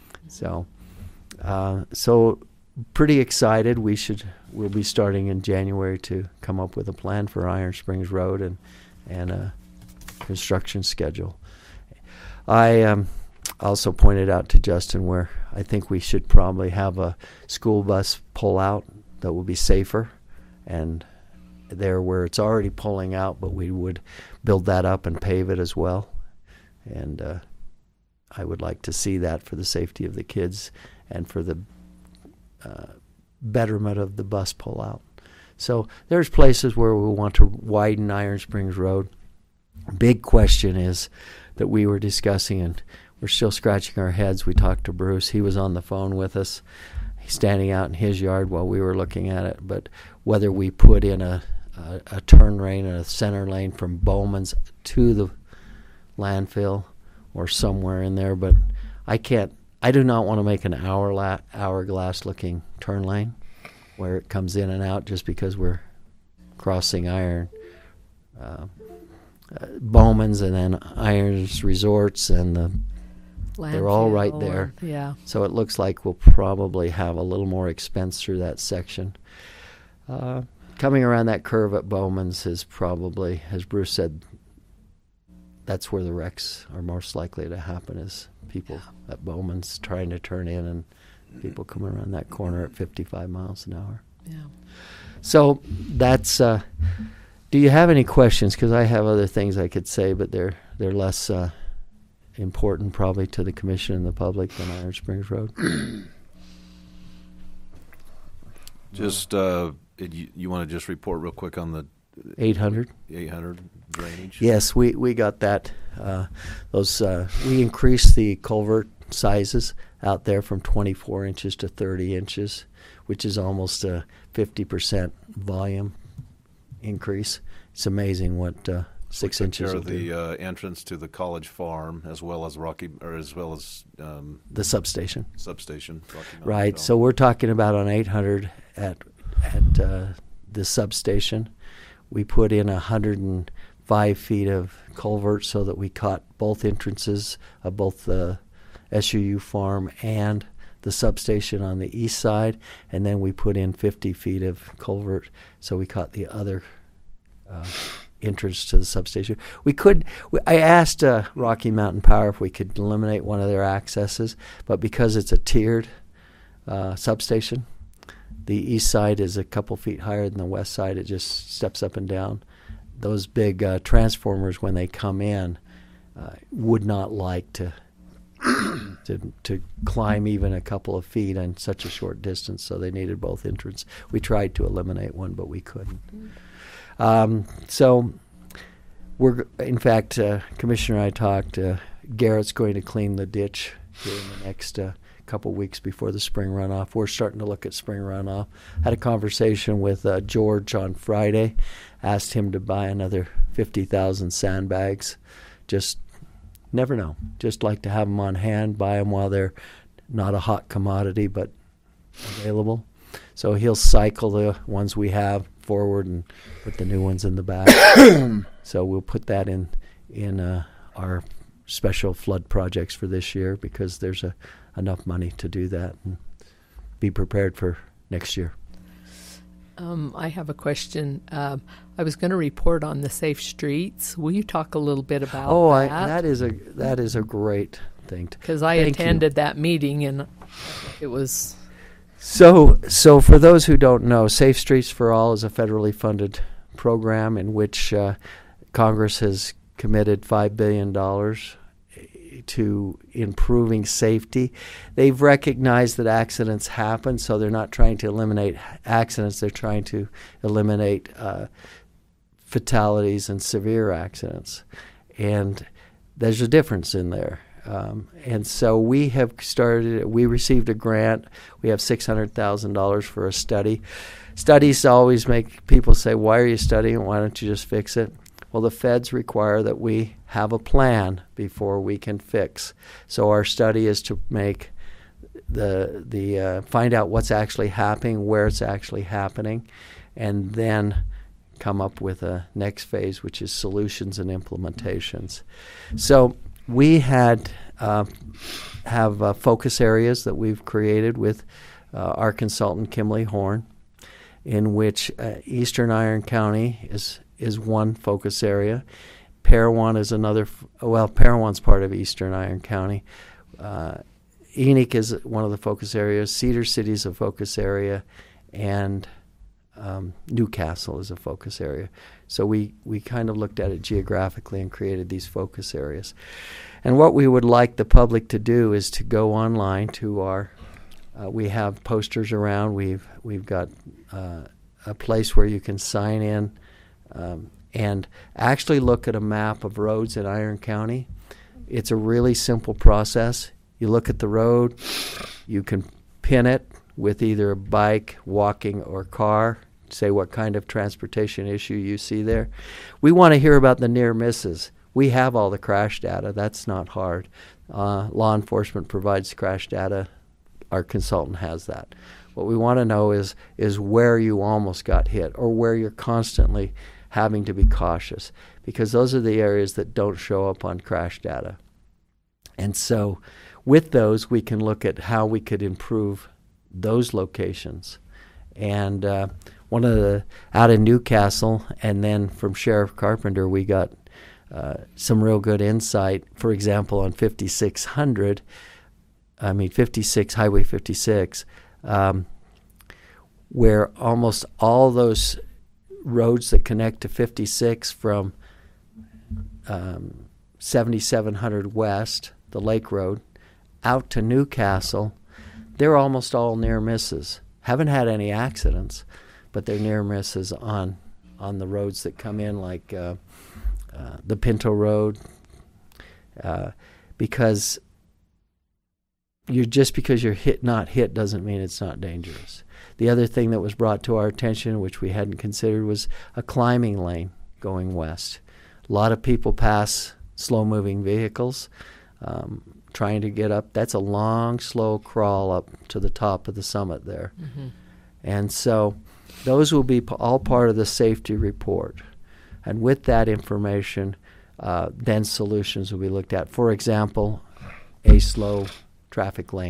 So pretty excited. We'll be starting in January to come up with a plan for Iron Springs Road and a construction schedule. I also pointed out to Justin where I think we should probably have a school bus pull out that will be safer, and there where it's already pulling out, but we would build that up and pave it as well. And I would like to see that for the safety of the kids and for the betterment of the bus pull out. So there's places where we want to widen Iron Springs Road. Big question is that we were discussing, and we're still scratching our heads. We talked to Bruce. He was on the phone with us. He's standing out in his yard while we were looking at it. But whether we put in a turn lane and a center lane from Bowman's to the landfill or somewhere in there, but I do not want to make an hourglass looking turn lane where it comes in and out just because we're crossing Bowman's and then Irons Resorts and they're all right there. Yeah. So it looks like we'll probably have a little more expense through that section. Coming around that curve at Bowman's is probably, as Bruce said, that's where the wrecks are most likely to happen, is people at Bowman's trying to turn in and people coming around that corner at 55 miles an hour. Yeah. So that's, do you have any questions? Because I have other things I could say, but they're less important probably to the commission and the public than Iron Springs Road. Just, you want to just report real quick on the 800 drainage? Yes, we got that. We increased the culvert sizes out there from 24 inches to 30 inches, which is almost a 50% volume increase. It's amazing what 6 inches will do. The entrance to the College Farm, as well as the substation. Right. So we're talking about on 800 at the substation. We put in 105 feet of culvert so that we caught both entrances of both the SUU farm and the substation on the east side, and then we put in 50 feet of culvert, so we caught the other entrance to the substation. I asked Rocky Mountain Power if we could eliminate one of their accesses, but because it's a tiered substation, the east side is a couple feet higher than the west side. It just steps up and down. Those big transformers, when they come in, would not like to climb even a couple of feet on such a short distance, so they needed both entrances. We tried to eliminate one, but we couldn't. So we're, in fact, Commissioner and I talked, Garrett's going to clean the ditch here in the next couple weeks before the spring runoff. We're starting to look at spring runoff. Had a conversation with George on Friday, asked him to buy another 50,000 sandbags. Just never know. Just like to have them on hand, buy them while they're not a hot commodity but available. So he'll cycle the ones we have forward and put the new ones in the back. So we'll put that in our special flood projects for this year, because there's enough money to do that and be prepared for next year. I have a question. I was going to report on the safe streets. Will you talk a little bit about that? That is a great thing. Because I attended that meeting, and it was... So for those who don't know, Safe Streets for All is a federally funded program in which Congress has committed $5 billion to improving safety. They've recognized that accidents happen, so they're not trying to eliminate accidents. They're trying to eliminate fatalities and severe accidents. And there's a difference in there. And so we received a grant. We have $600,000 for a study. Studies always make people say, why are you studying? Why don't you just fix it? Well, the feds require that we have a plan before we can fix. So our study is to make find out what's actually happening, where it's actually happening, and then come up with a next phase, which is solutions and implementations. So we have focus areas that we've created with our consultant, Kimley Horn, in which Eastern Iron County is one focus area. Parowan is another. Parowan's part of Eastern Iron County. Enoch is one of the focus areas. Cedar City is a focus area, and Newcastle is a focus area. So we kind of looked at it geographically and created these focus areas. And what we would like the public to do is to go online to our. We have posters around. We've got a place where you can sign in. And actually look at a map of roads in Iron County. It's a really simple process. You look at the road, you can pin it with either a bike, walking, or car, say what kind of transportation issue you see there. We want to hear about the near misses. We have all the crash data. That's not hard. Law enforcement provides crash data. Our consultant has that. What we want to know is where you almost got hit, or where you're constantly having to be cautious, because those are the areas that don't show up on crash data. And so with those, we can look at how we could improve those locations. And one of the, out in Newcastle, and then from Sheriff Carpenter, we got some real good insight. For example, on 5600, Highway 56, where almost all those roads that connect to 56 from 7700 West, the Lake Road, out to Newcastle, they're almost all near misses. Haven't had any accidents, but they're near misses on the roads that come in, like the Pinto Road, because you're not hit doesn't mean it's not dangerous. The other thing that was brought to our attention, which we hadn't considered, was a climbing lane going west. A lot of people pass slow-moving vehicles trying to get up. That's a long, slow crawl up to the top of the summit there. Mm-hmm. And so those will be all part of the safety report. And with that information, then solutions will be looked at. For example, a slow traffic lane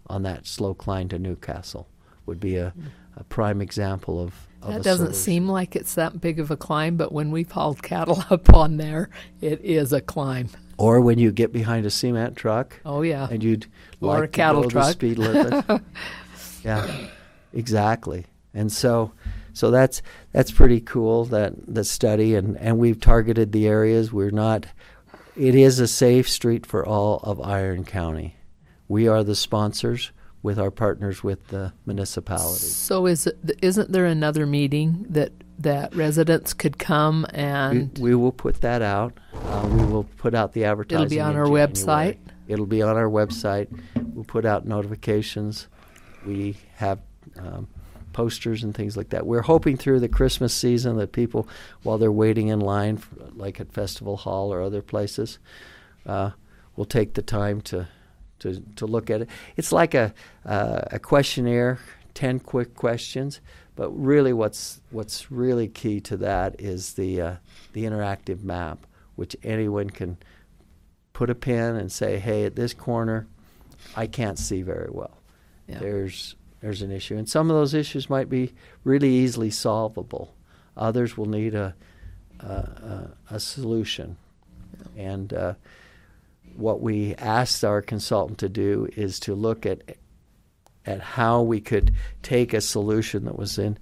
on that slow climb to Newcastle. Would be a prime example of That a doesn't solution. seem like it's that big of a climb, but when we've hauled cattle up on there, it is a climb. Or when you get behind a cement truck Oh, yeah. and you'd Or like a cattle to go truck. the speed limit. Yeah, exactly. And so that's pretty cool, that study, and we've targeted the areas. It is a safe street for all of Iron County. We are the sponsors with our partners with the municipalities. So isn't there another meeting that residents could come and We will put that out. We will put out the advertising. it'll be on in our January. website? It'll be on our website. We'll put out notifications. We have posters and things like that. We're hoping through the Christmas season that people, while they're waiting in line, like at Festival Hall or other places, will take the time to look at it. It's like a questionnaire, 10 quick questions. But really, what's really key to that is the interactive map, which anyone can put a pin and say, "Hey, at this corner, I can't see very well. Yeah. There's an issue," and some of those issues might be really easily solvable. Others will need a solution, and what we asked our consultant to do is to look at how we could take a solution that was at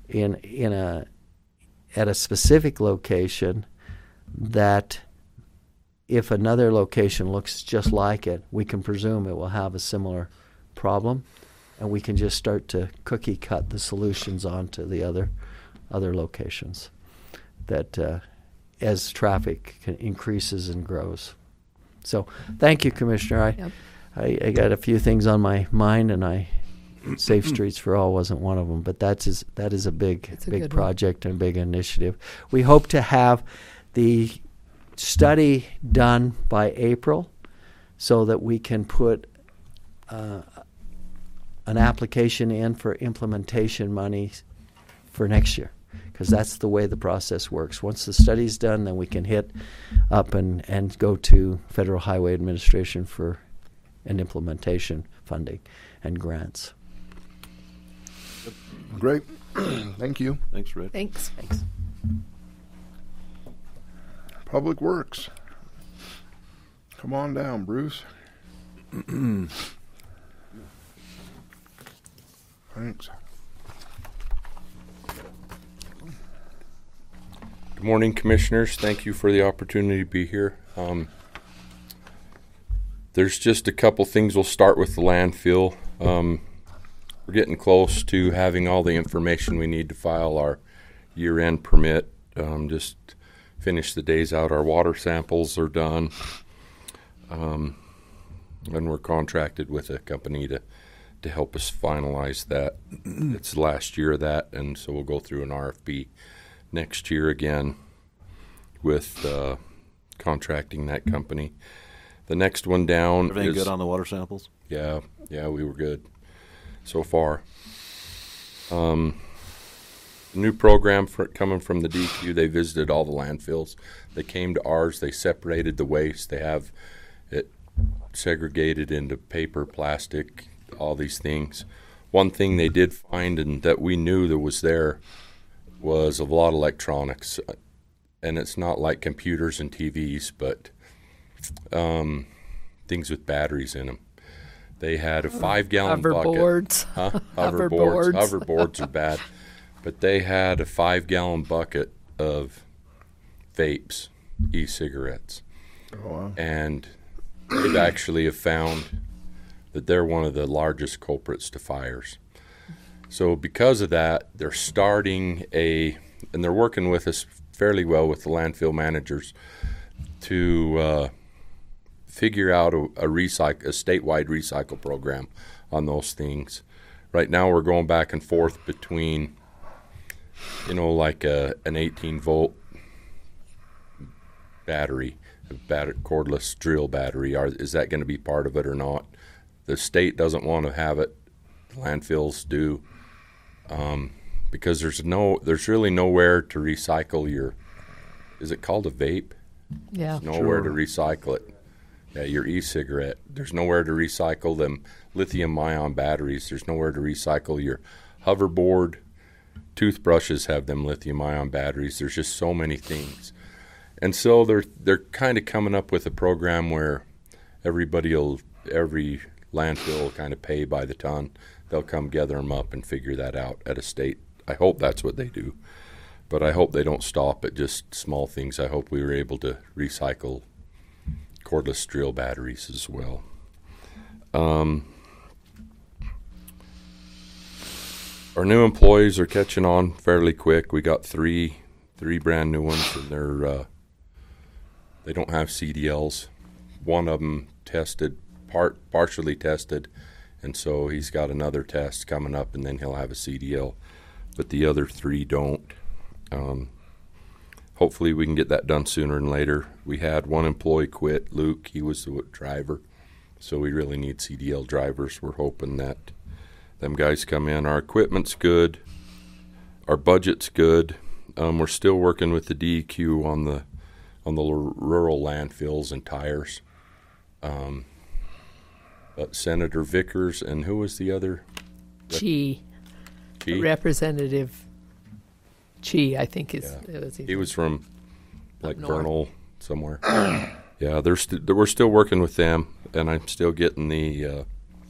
a specific location, that if another location looks just like it, we can presume it will have a similar problem, and we can just start to cookie cut the solutions onto the other locations that as traffic increases and grows. So thank you, Commissioner. Yep. I got a few things on my mind, and Safe Streets for All wasn't one of them, but that is a big It's a good one. project and big initiative. We hope to have the study done by April so that we can put an application in for implementation money for next year, because that's the way the process works. Once the study's done, then we can hit up and go to Federal Highway Administration for an implementation funding and grants. Great. Thank you. Thanks, Rick. Thanks. Public Works. Come on down, Bruce. Thanks. Good morning, Commissioners. Thank you for the opportunity to be here. There's just a couple things. We'll start with the landfill. We're getting close to having all the information we need to file our year-end permit. Just finish the days out. Our water samples are done. And we're contracted with a company to help us finalize that. It's the last year of that, and so we'll go through an RFP next year again with contracting that company. The next one down Everything is good on the water samples? yeah, we were good so far. New program coming from the DQ. They visited all the landfills. They came to ours. They separated the waste. They have it segregated into paper, plastic, all these things. One thing they did find, and that we knew that was there, was a lot of electronics. And it's not like computers and TVs, but things with batteries in them. They had a 5-gallon bucket. Hoverboards. Huh? Hoverboards. Hoverboards are bad. But they had a 5-gallon bucket of vapes, e-cigarettes. Oh, wow. And they've actually have found that they're one of the largest culprits to fires. So because of that, they're starting and they're working with us fairly well with the landfill managers to figure out a statewide recycle program on those things. Right now we're going back and forth between, like an 18-volt battery, cordless drill battery. Is that going to be part of it or not? The state doesn't want to have it. The landfills do, because there's really nowhere to recycle your. Is it called a vape? Yeah. There's nowhere to recycle it. Yeah, your e-cigarette. There's nowhere to recycle them lithium-ion batteries. There's nowhere to recycle your hoverboard. Toothbrushes have them lithium-ion batteries. There's just so many things. And so they're kind of coming up with a program where every landfill will kind of pay by the ton. They'll come gather them up and figure that out at a state. I hope that's what they do. But I hope they don't stop at just small things. I hope we were able to recycle cordless drill batteries as well. Our new employees are catching on fairly quick. We got three brand new ones, and they don't have CDLs. One of them partially tested, and so he's got another test coming up, and then he'll have a CDL. But the other three don't. Hopefully we can get that done sooner than later. We had one employee quit, Luke. He was the driver, so we really need CDL drivers. We're hoping that them guys come in. Our equipment's good. Our budget's good. We're still working with the DEQ on the rural landfills and tires. But Senator Vickers and who was the other? Chi. Representative Chi, I think it was. He was from like north. Vernal somewhere. Yeah, we're still working with them, and I'm still getting the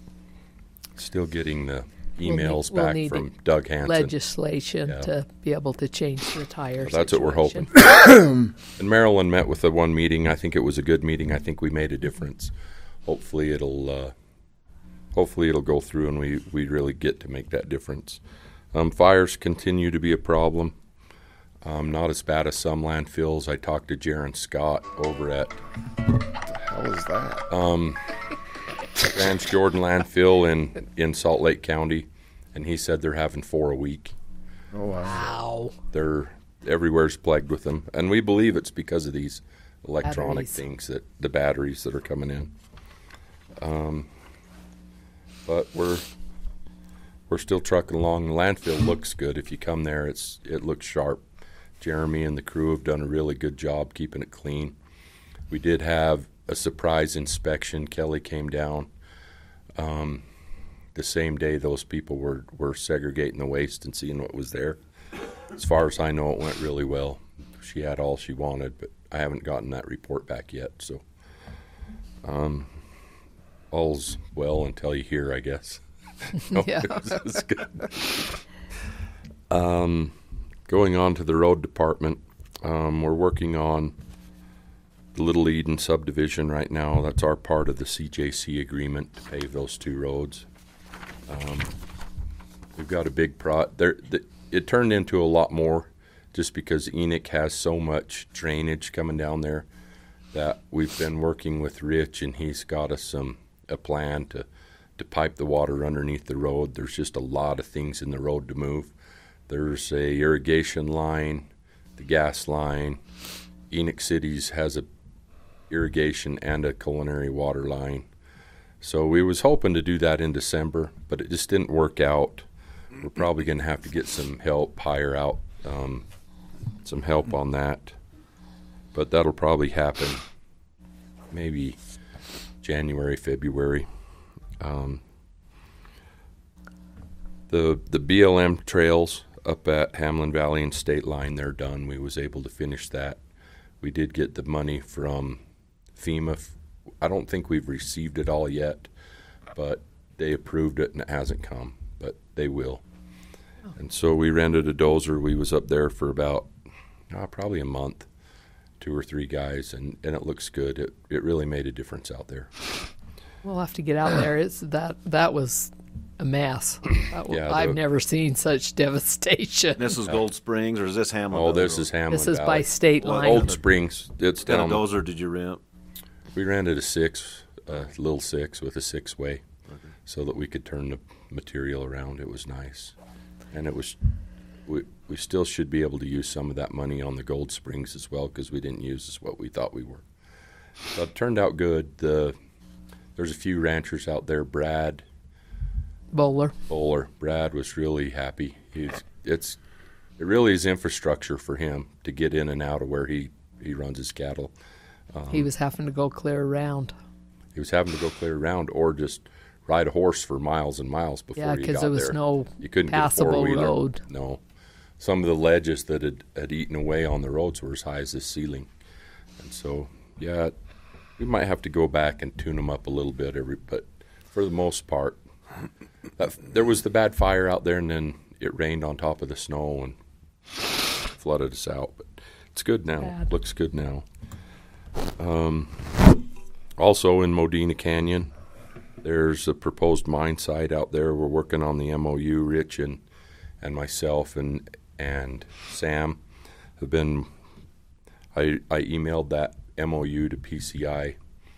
emails we'll need back from Doug Hansen. Legislation to be able to change the tire. That's what we're hoping. And Marilyn met with the one meeting. I think it was a good meeting. I think we made a difference. Hopefully it'll go through, and we really get to make that difference. Fires continue to be a problem. Not as bad as some landfills. I talked to Jaron Scott over at What the hell is that? Vance Jordan landfill in Salt Lake County, and he said they're having 4 a week. Oh, wow. They're everywhere's plagued with them, and we believe it's because of these electronic things, that the batteries that are coming in. But we're still trucking along. The landfill looks good. If you come there, it looks sharp. Jeremy and the crew have done a really good job keeping it clean. We did have a surprise inspection. Kelly came down the same day those people were segregating the waste and seeing what was there. As far as I know, it went really well. She had all she wanted, but I haven't gotten that report back yet. So all's well until you hear, I guess. Yeah. It's good. Going on to the road department, we're working on the Little Eden subdivision right now. That's our part of the CJC agreement to pave those 2 roads. We've got a big it turned into a lot more just because Enoch has so much drainage coming down there that we've been working with Rich, and he's got us a plan to pipe the water underneath the road. There's just a lot of things in the road to move. There's a irrigation line, the gas line. Enoch Cities has a irrigation and a culinary water line. So we was hoping to do that in December, but it just didn't work out. We're probably going to have to get some help, hire out some help on that. But that'll probably happen maybe January, February. The BLM trails up at Hamlin Valley and State Line, they're done. We was able to finish that. We did get the money from FEMA. I don't think we've received it all yet, but they approved it and it hasn't come, but they will. And so we rented a dozer. We was up there for about probably a month, 2 or 3 guys, and it looks good. It really made a difference out there. We'll have to get out there. That was a mess. I've never seen such devastation. This is Gold Springs, or is this Hamlin? Oh, this is Hamlin. This is Valley. by State Line. Old Springs. It's What kind down. of dozer did you rent? We rented a little 6 with a 6-way, so that we could turn the material around. It was nice, and it was. We still should be able to use some of that money on the Gold Springs as well, because we didn't use what we thought we were. But it turned out good. There's a few ranchers out there. Brad Bowler. Brad was really happy. It really is infrastructure for him to get in and out of where he runs his cattle. He was having to go clear around. He was having to go clear around or just ride a horse for miles and miles before Yeah, you got because there was there. no You couldn't passable get a four-wheeler. road. No. Some of the ledges that had eaten away on the roads were as high as this ceiling. And so, yeah, we might have to go back and tune them up a little bit, but for the most part, there was the bad fire out there, and then it rained on top of the snow and flooded us out. But it's good now. Bad. Looks good now. Also in Modena Canyon, there's a proposed mine site out there. We're working on the MOU. Rich and myself and Sam have been. I emailed that MOU to PCI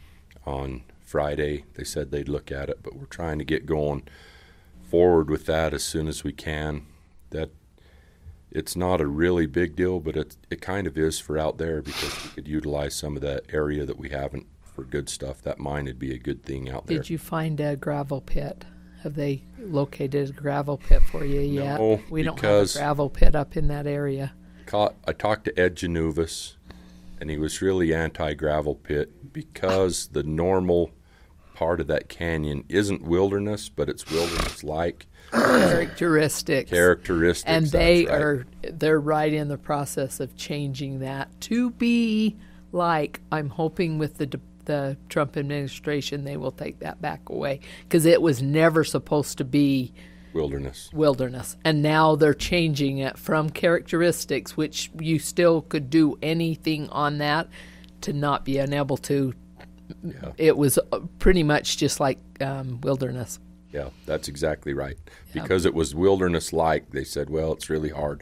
on Friday. They said they'd look at it, but we're trying to get going forward with that as soon as we can. That it's not a really big deal, but it kind of is for out there because we could utilize some of that area that we haven't for good stuff. That mine would be a good thing out there. Did you find a gravel pit? Have they located a gravel pit for you yet? No, we don't have because a gravel pit up in that area. I talked to Ed Januvas, and he was really anti-gravel pit because the normal part of that canyon isn't wilderness, but it's wilderness-like Characteristics. And that's right. they're right in the process of changing that to be like, I'm hoping with the Trump administration they will take that back away, because it was never supposed to be wilderness, and now they're changing it from characteristics, which you still could do anything on that, to not being able to. Yeah. It was pretty much just like wilderness. Yeah, that's exactly right. Yeah. Because it was wilderness-like, they said, well, it's really hard.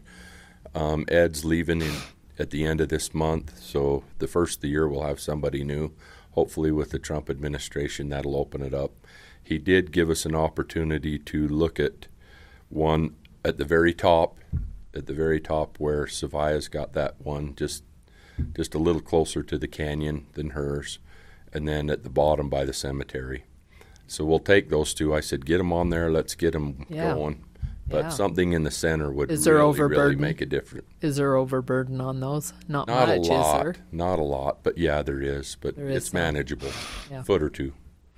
Ed's leaving at the end of this month, so the first of the year we'll have somebody new. Hopefully with the Trump administration, that'll open it up. He did give us an opportunity to look at one at the very top where Savaya's got that one, just a little closer to the canyon than hers, and then at the bottom by the cemetery. So we'll take those two. I said, get them on there. Let's get them going. But something in the center would really make a difference. Is there overburden on those? Not Not much, a lot. is there? Not a lot. But yeah, there is. But There is it's some. manageable. Yeah. Foot or two.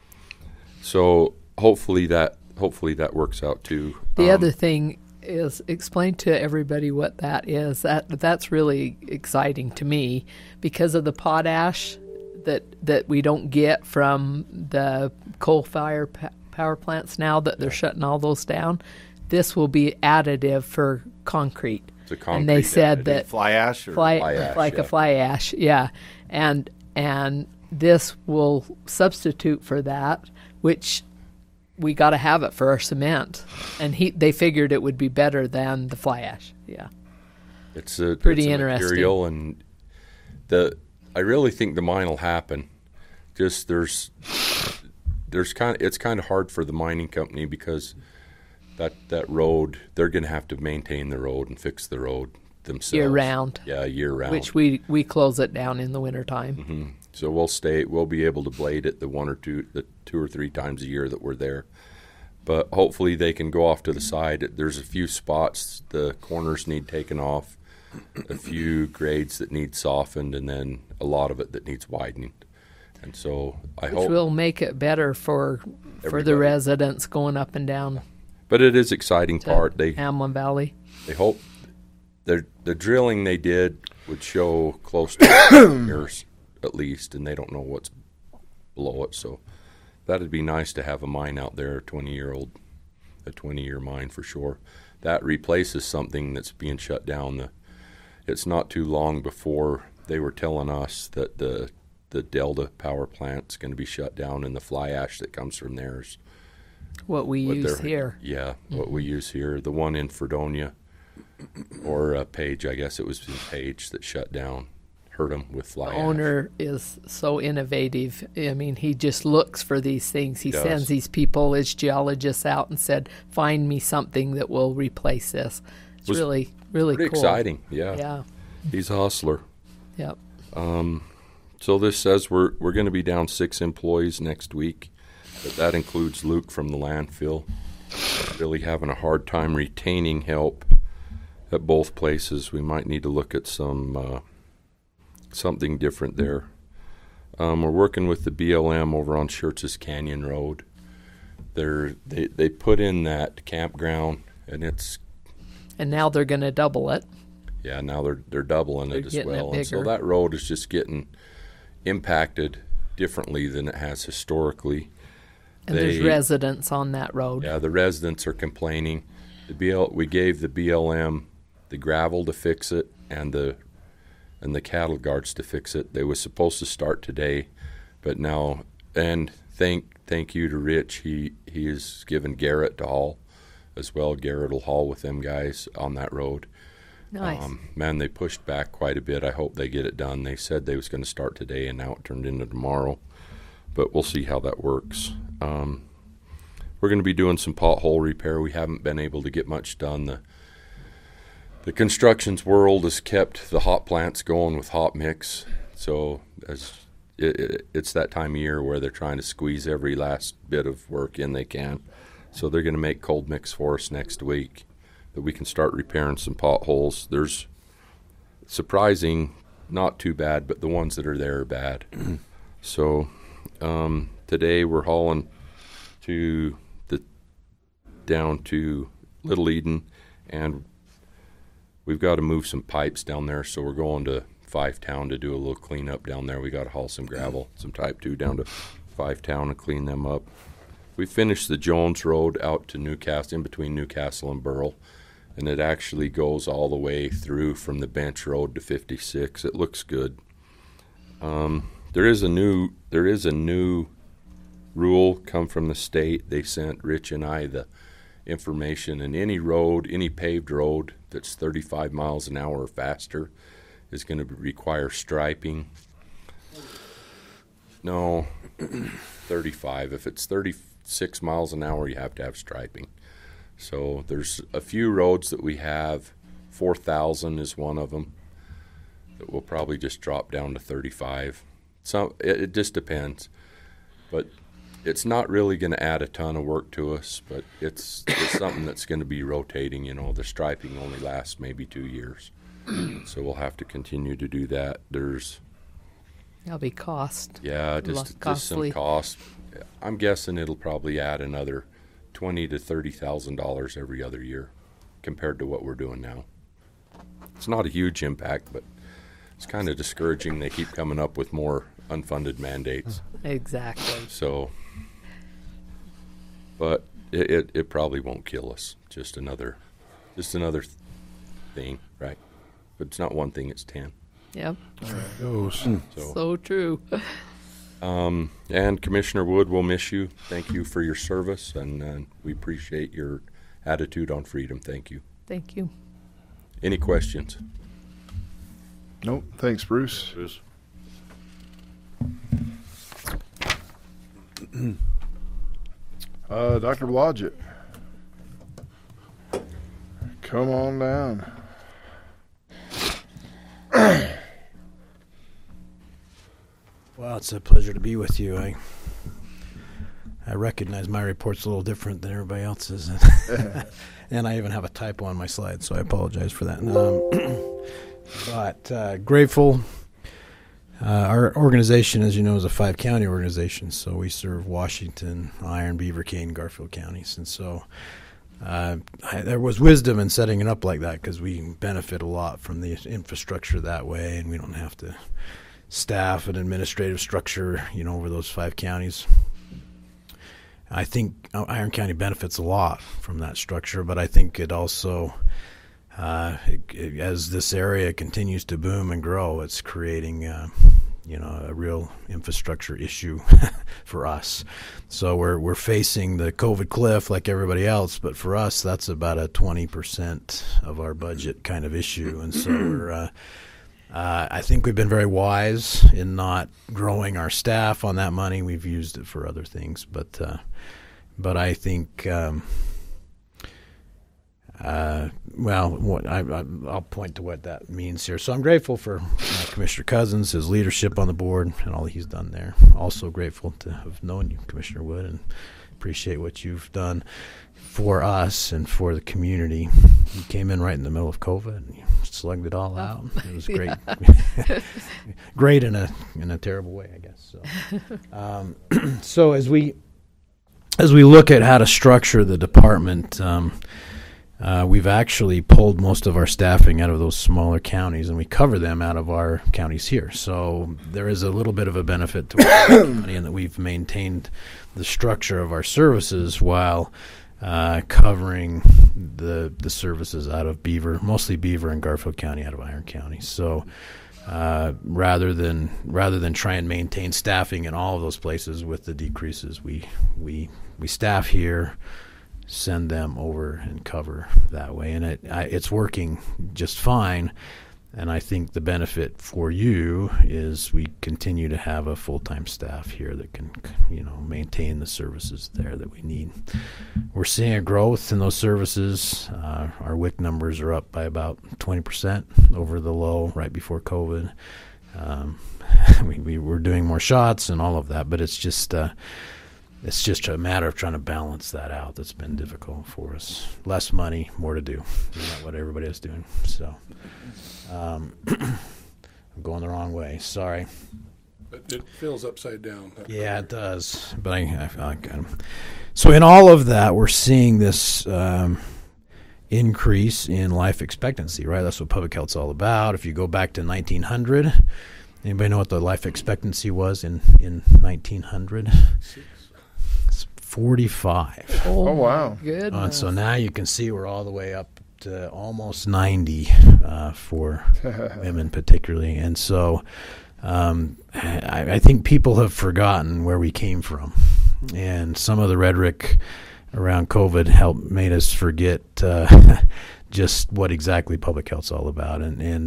So hopefully that works out too. The other thing is, explain to everybody what that is. That's really exciting to me because of the potash that we don't get from the coal-fired power plants now that they're shutting all those down. This will be additive for concrete. It's a concrete And they said additive. that Fly ash? Or? Fly ash, like yeah. a fly ash, yeah. And this will substitute for that, which we got to have it for our cement. And they figured it would be better than the fly ash. Yeah. It's Pretty a interesting. material, and I really think the mine will happen. Just it's kind of hard for the mining company because that road, they're going to have to maintain the road and fix the road themselves. Year round. Yeah, year round. Which we close it down in the wintertime. Mm-hmm. So we'll be able to blade it the 2 or 3 times a year that we're there. But hopefully they can go off to the side. There's a few spots the corners need taken off, a few grades that need softened, and then a lot of it that needs widening. And so I hope Which will make it better for the Everybody. residents going up and down But it is exciting to part. They Hamlin Valley. hope the drilling they did would show close to years at least, and they don't know what's below it. So that'd be nice to have a mine out there, a 20-year mine for sure. That replaces something that's being shut down. It's not too long before they were telling us that the Delta power plant's going to be shut down, and the fly ash that comes from there is What we use here. Yeah, what we use here. The one in Fredonia, or Page, I guess it was in Page that shut down, hurt them with fly The ash. owner is so innovative. I mean, he just looks for these things. He Does. sends these people, his geologists, out and said, "Find me something that will replace this." It's Was really Pretty cool. exciting, yeah. Yeah. He's a hustler. Yep. So this says we're going to be down 6 employees next week, but that includes Luke from the landfill. Really having a hard time retaining help at both places. We might need to look at something different there. We're working with the BLM over on Schertz's Canyon Road. They put in that campground, and now they're going to double it. Yeah, now they're doubling it as well. It and so that road is just getting impacted differently than it has historically. And there's residents on that road. Yeah, the residents are complaining. We gave the BLM the gravel to fix it and the cattle guards to fix it. They were supposed to start today, but now, and thank you to Rich. He has given Garrett to haul as well. Garrett will haul with them guys on that road. Nice. Man, they pushed back quite a bit. I hope they get it done. They said they was going to start today, and now it turned into tomorrow. But we'll see how that works. We're going to be doing some pothole repair. We haven't been able to get much done. The construction's world has kept the hot plants going with hot mix. So it's that time of year where they're trying to squeeze every last bit of work in they can. So they're going to make cold mix for us next week, that we can start repairing some potholes. There's surprising, not too bad, but the ones that are there are bad. So today we're hauling down to Little Eden, and we've got to move some pipes down there, so we're going to Five Town to do a little cleanup down there. We got to haul some gravel, some type 2 down to Five Town and clean them up. We finished the Jones Road out to Newcastle, in between Newcastle and Burrell, and it actually goes all the way through from the Bench Road to 56. It looks good. There is a new rule come from the state. They sent Rich and I the information, and any paved road that's 35 miles an hour or faster is going to require striping. No, 35. If it's 36 miles an hour, you have to have striping. So there's a few roads that we have. 4,000 is one of them that will probably just drop down to 35. It just depends. But it's not really going to add a ton of work to us, but it's something that's going to be rotating. The striping only lasts maybe 2 years. So we'll have to continue to do that. That'll be cost. Yeah, just some cost. I'm guessing it'll probably add another $20,000 to $30,000 every other year compared to what we're doing now. It's not a huge impact, but it's kind of discouraging. They keep coming up with more unfunded mandates. Exactly. So, but it probably won't kill us. Just another thing, right? But it's not one thing; it's 10. Yep. So true. And Commissioner Wood, we'll miss you. Thank you for your service, and we appreciate your attitude on freedom. Thank you. Thank you. Any questions? Nope. Thanks, Bruce. Dr. Blodgett, come on down. Well, it's a pleasure to be with you. I recognize my report's a little different than everybody else's, and I even have a typo on my slide, so I apologize for that. But grateful. Our organization, as you know, is a 5-county organization, so we serve Washington, Iron, Beaver, Kane, Garfield counties, and so there was wisdom in setting it up like that because we benefit a lot from the infrastructure that way, and we don't have to staff and administrative structure, over those 5 counties. I think Iron County benefits a lot from that structure, but I think it also, as this area continues to boom and grow, it's creating, a real infrastructure issue for us. So we're facing the COVID cliff like everybody else, but for us, that's about a 20% of our budget kind of issue, and so we're. I think we've been very wise in not growing our staff on that money. We've used it for other things, but I think, I'll point to what that means here. So I'm grateful for Commissioner Cousins, his leadership on the board, and all he's done there. Also grateful to have known you, Commissioner Wood, appreciate what you've done for us and for the community. You came in right in the middle of COVID and you slugged it all out. It was great. Great in a terrible way, I guess. So, so as we look at how to structure the department, we've actually pulled most of our staffing out of those smaller counties, and we cover them out of our counties here. So there is a little bit of a benefit to our county in that we've maintained the structure of our services while covering the services out of Beaver, mostly Beaver and Garfield County out of Iron County. So rather than try and maintain staffing in all of those places with the decreases, we staff here, send them over and cover that way, and it's working just fine. And I think the benefit for you is we continue to have a full-time staff here that can, maintain the services there that we need. We're seeing a growth in those services. Our WIC numbers are up by about 20% over the low right before COVID. We were doing more shots and all of that, but it's just a matter of trying to balance that out. That's been difficult for us. Less money, more to do. Not what everybody is doing. So I'm going the wrong way. Sorry. But it feels upside down. Yeah, it does. But I so in all of that, we're seeing this increase in life expectancy, right? That's what public health's all about. If you go back to 1900, anybody know what the life expectancy was in 1900? 45. Oh, wow. Goodness. So now you can see we're all the way up to almost 90 for women particularly. And so I think people have forgotten where we came from. And some of the rhetoric around COVID made us forget just what exactly public health's all about.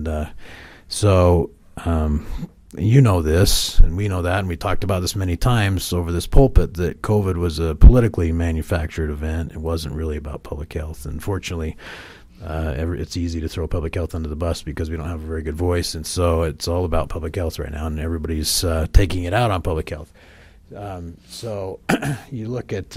So you know this, and we know that, and we talked about this many times over this pulpit, that COVID was a politically manufactured event. It wasn't really about public health. Unfortunately, it's easy to throw public health under the bus because we don't have a very good voice, and so it's all about public health right now, and everybody's taking it out on public health. So you look at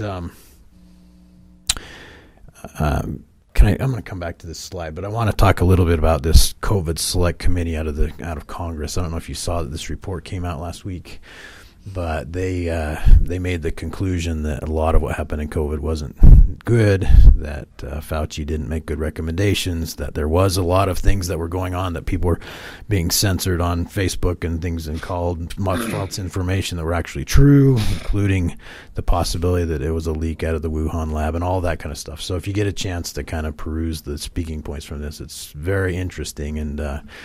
I'm going to come back to this slide, but I want to talk a little bit about this COVID Select Committee out of Congress. I don't know if you saw that this report came out last week, but they made the conclusion that a lot of what happened in COVID wasn't good, that Fauci didn't make good recommendations, that there was a lot of things that were going on, that people were being censored on Facebook and things and called false information that were actually true, including the possibility that it was a leak out of the Wuhan lab and all that kind of stuff. So if you get a chance to kind of peruse the speaking points from this, it's very interesting, and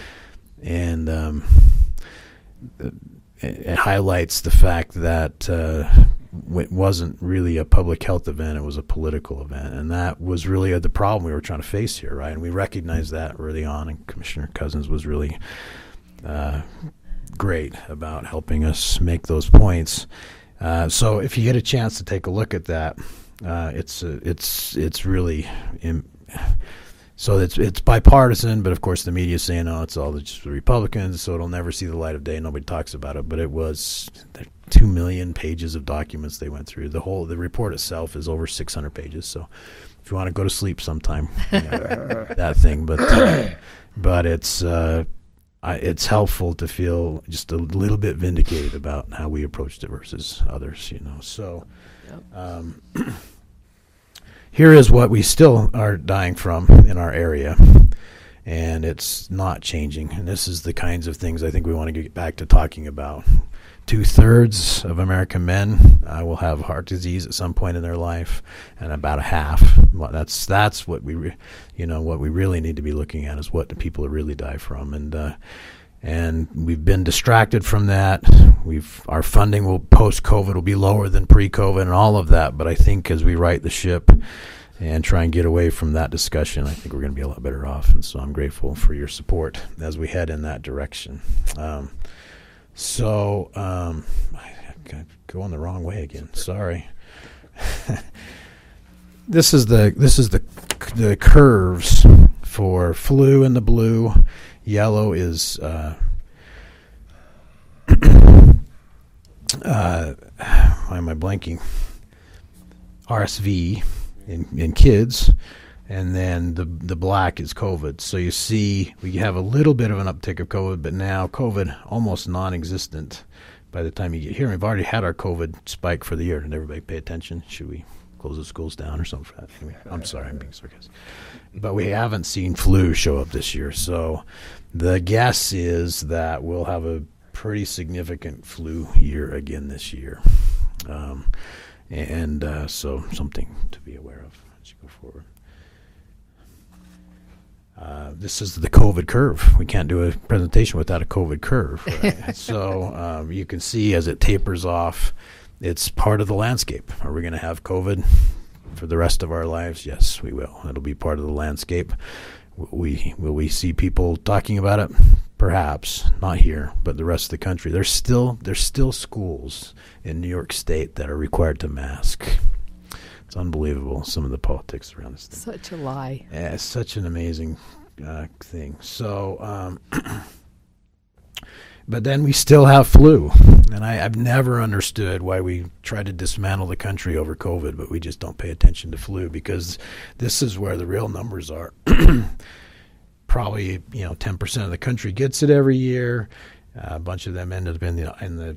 it highlights the fact that it wasn't really a public health event, it was a political event. And that was really the problem we were trying to face here, right? And we recognized that early on, and Commissioner Cousins was really great about helping us make those points. So if you get a chance to take a look at that, it's really so it's bipartisan, but of course the media is saying, oh, it's all just the Republicans, so it'll never see the light of day. Nobody talks about it, but it was 2 million pages of documents they went through. The report itself is over 600 pages. So if you want to go to sleep sometime, that thing. But it's helpful to feel just a little bit vindicated about how we approached it versus others. So. Yep. Here is what we still are dying from in our area, and it's not changing. And this is the kinds of things I think we want to get back to talking about. 2/3 of American men will have heart disease at some point in their life, and about a half. That's what we really need to be looking at, is what do people really die from, and we've been distracted from that. Our funding post-COVID will be lower than pre-COVID and all of that. But I think as we right the ship and try and get away from that discussion, I think we're going to be a lot better off. And so I'm grateful for your support as we head in that direction. I'm going the wrong way again. Sorry. This is the curves for flu in the blue. Yellow is why am I blanking? RSV in kids, and then the black is COVID. So you see we have a little bit of an uptick of COVID, but now COVID almost non-existent by the time you get here. We've already had our COVID spike for the year. Did everybody pay attention? Should we close the schools down or something for that? Anyway, I'm sorry, I'm being sarcastic. But we haven't seen flu show up this year. So the guess is that we'll have a pretty significant flu year again this year. So something to be aware of as you go forward. This is the COVID curve. We can't do a presentation without a COVID curve, right? So you can see as it tapers off, it's part of the landscape. Are we going to have COVID for the rest of our lives? Yes, we will. It'll be part of the landscape. Will we see people talking about it? Perhaps not here, but the rest of the country. There's still schools in New York State that are required to mask. It's unbelievable, some of the politics around this thing. Such a lie. Yeah, it's such an amazing thing. So, but then we still have flu. And I've never understood why we try to dismantle the country over COVID, but we just don't pay attention to flu, because this is where the real numbers are. Probably 10% of the country gets it every year. A bunch of them end up in the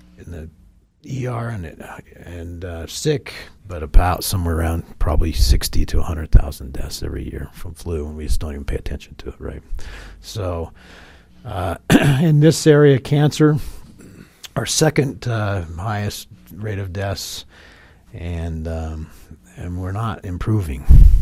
ER and sick, but about somewhere around probably 60 to 100,000 deaths every year from flu, and we just don't even pay attention to it, right? So in this area, cancer, our second highest rate of deaths, and we're not improving.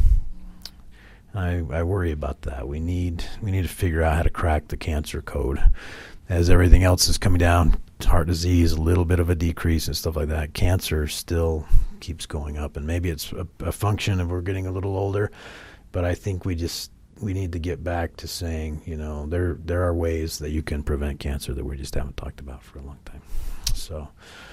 I worry about that. We need to figure out how to crack the cancer code. As everything else is coming down, heart disease, a little bit of a decrease and stuff like that, cancer still keeps going up. And maybe it's a function of we're getting a little older, but I think we need to get back to saying, there are ways that you can prevent cancer that we just haven't talked about for a long time. So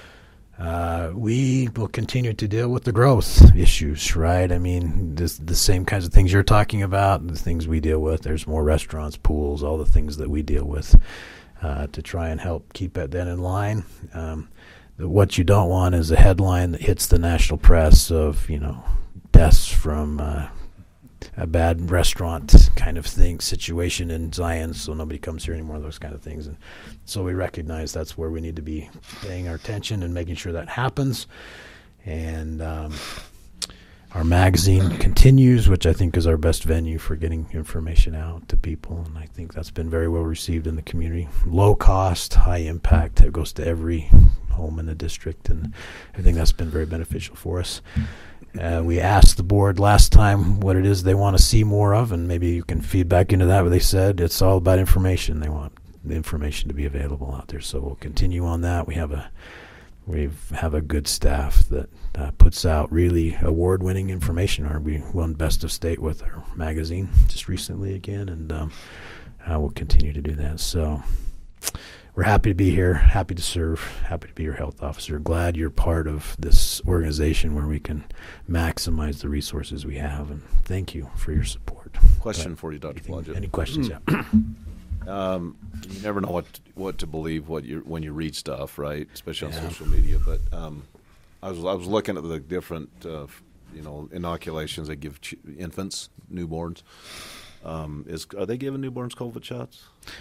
we will continue to deal with the growth issues, right? I mean, the same kinds of things you're talking about, the things we deal with. There's more restaurants, pools, all the things that we deal with to try and help keep that in line. What you don't want is a headline that hits the national press of, deaths from a bad restaurant kind of situation in Zion, so nobody comes here anymore, those kind of things. And so we recognize that's where we need to be paying our attention and making sure that happens. And our magazine continues, which I think is our best venue for getting information out to people, and I think that's been very well received in the community. Low cost, high impact. It goes to every home in the district, and I think that's been very beneficial for us. We asked the board last time what it is they want to see more of, and maybe you can feed back into that. But they said it's all about information. They want the information to be available out there. So we'll continue on that. We have a good staff that puts out really award-winning information. We won Best of State with our magazine just recently again, and we'll continue to do that. So we're happy to be here, happy to serve, happy to be your health officer. Glad you're part of this organization where we can maximize the resources we have, and thank you for your support. Question for you, Dr. Blodgett. Any questions? Yeah. You never know what to believe when you read stuff, right? Especially on social media. But I was looking at the different inoculations they give infants, newborns. Are they giving newborns COVID shots?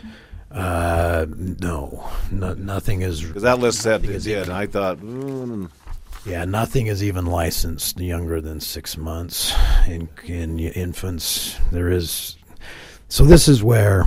No, nothing is. Because that list said it did, and I thought. Yeah, nothing is even licensed younger than 6 months in infants. There is. So this is where.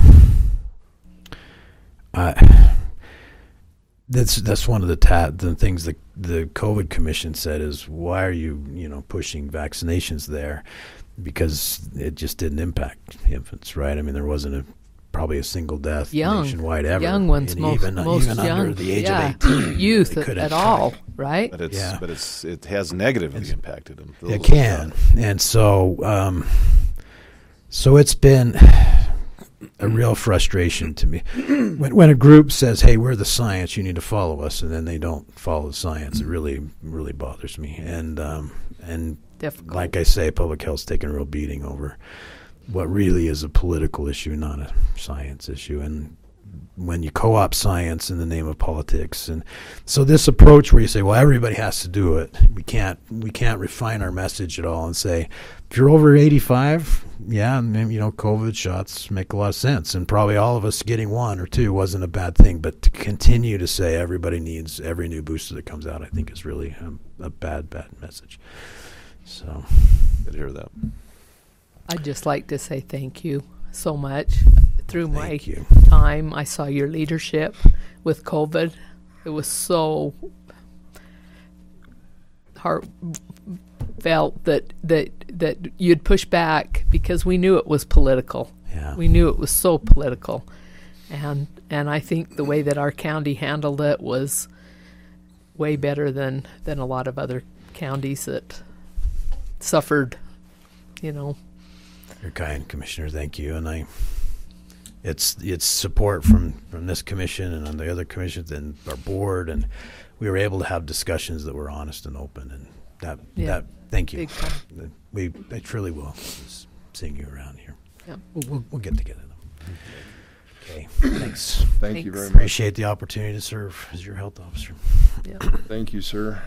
That's one of the things that the COVID Commission said is, why are you pushing vaccinations there? Because it just didn't impact infants, right? I mean, there wasn't probably a single death nationwide ever. Young ones, even young, under the age of 18. Youth at all, right? But it has negatively impacted them. It can, and so it's been a real frustration to me when a group says, "Hey, we're the science, you need to follow us," and then they don't follow the science. It really, really bothers me, and difficult. Like I say, public health's taken a real beating over what really is a political issue, not a science issue. And when you co-opt science in the name of politics. And so this approach where you say, well, everybody has to do it, we can't refine our message at all and say, if you're over 85, yeah, COVID shots make a lot of sense, and probably all of us getting 1 or 2 wasn't a bad thing. But to continue to say everybody needs every new booster that comes out, I think is really a bad message. So, good to hear that. I'd just like to say thank you so much. Through my Thank you. time, I saw your leadership with COVID. It was so heartfelt that you'd push back because we knew it was political. Yeah. We knew it was so political, and I think the way that our county handled it was way better than a lot of other counties that suffered. You're kind, Commissioner. Thank you. And it's support from this commission and on the other commissions and our board, and we were able to have discussions that were honest and open, and that thank you. Big time. I truly will miss seeing you around here. Yeah. We'll get together though. Okay, thanks. Thank you very much. Appreciate the opportunity to serve as your health officer. Yeah. Thank you, sir.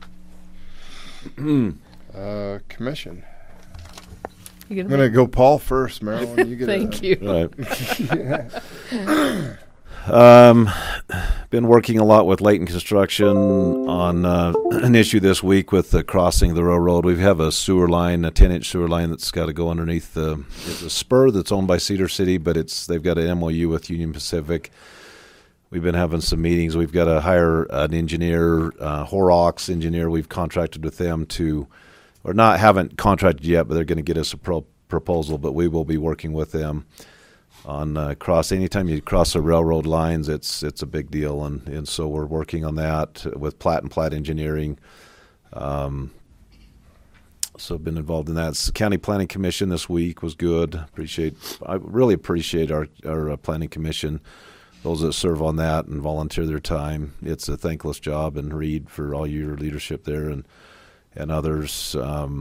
Commission. I'm going to go Paul first, Marilyn. You get Thank you. Been working a lot with Layton Construction on an issue this week with the crossing of the railroad. We have a sewer line, a 10-inch sewer line that's got to go underneath it's a spur that's owned by Cedar City, but they've got an MOU with Union Pacific. We've been having some meetings. We've got to hire an engineer, Horrocks engineer. We've contracted with them haven't contracted yet, but they're going to get us a proposal, but we will be working with them on anytime you cross the railroad lines, it's a big deal, and so we're working on that with Platt and Platt Engineering. So I've been involved in that. The County Planning Commission this week was good. I really appreciate our Planning Commission, those that serve on that and volunteer their time. It's a thankless job, and Reed for all your leadership there and others.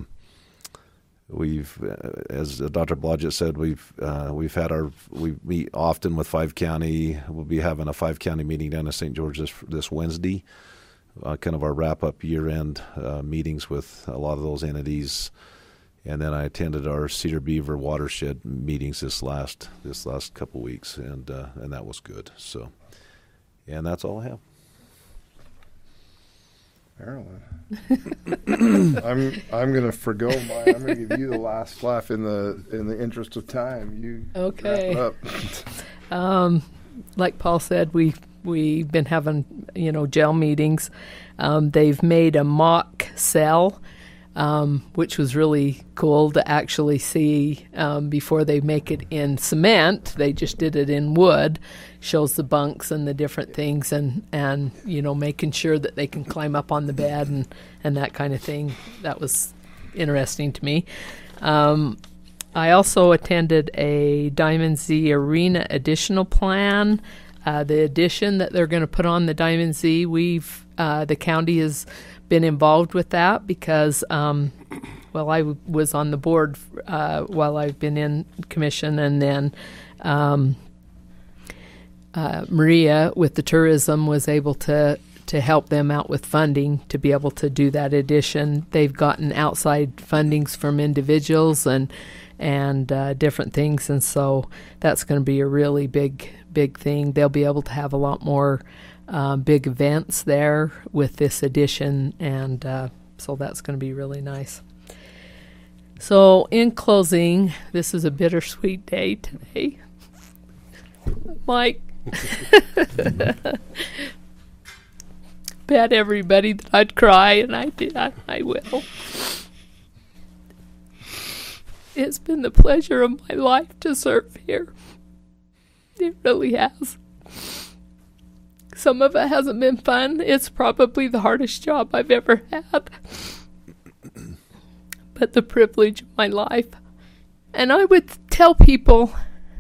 We've, as Dr. Blodgett said, we meet often with 5 County. We'll be having a 5 County meeting down in St. George this Wednesday, kind of our wrap-up year-end meetings with a lot of those entities. And then I attended our Cedar Beaver watershed meetings this last couple weeks, and that was good. So, and that's all I have. Marilyn. I'm going to forgo I'm going to give you the last laugh in the interest of time. You okay. Wrap it up. Like Paul said, we've been having jail meetings. They've made a mock cell, which was really cool to actually see before they make it in cement. They just did it in wood. Shows the bunks and the different things, and making sure that they can climb up on the bed and that kind of thing. That was interesting to me. I also attended a Diamond Z Arena additional plan. The addition that they're going to put on the Diamond Z, the county has been involved with that because I was on the board while I've been in commission, and then Maria with the tourism was able to help them out with funding to be able to do that addition. They've gotten outside fundings from individuals and different things, and so that's going to be a really big thing. They'll be able to have a lot more big events there with this addition, and so that's going to be really nice. So in closing, this is a bittersweet day today. Mike, bet everybody that I'd cry, and I did. I will. It's been the pleasure of my life to serve here. It really has. Some of it hasn't been fun. It's probably the hardest job I've ever had. But the privilege of my life. And I would tell people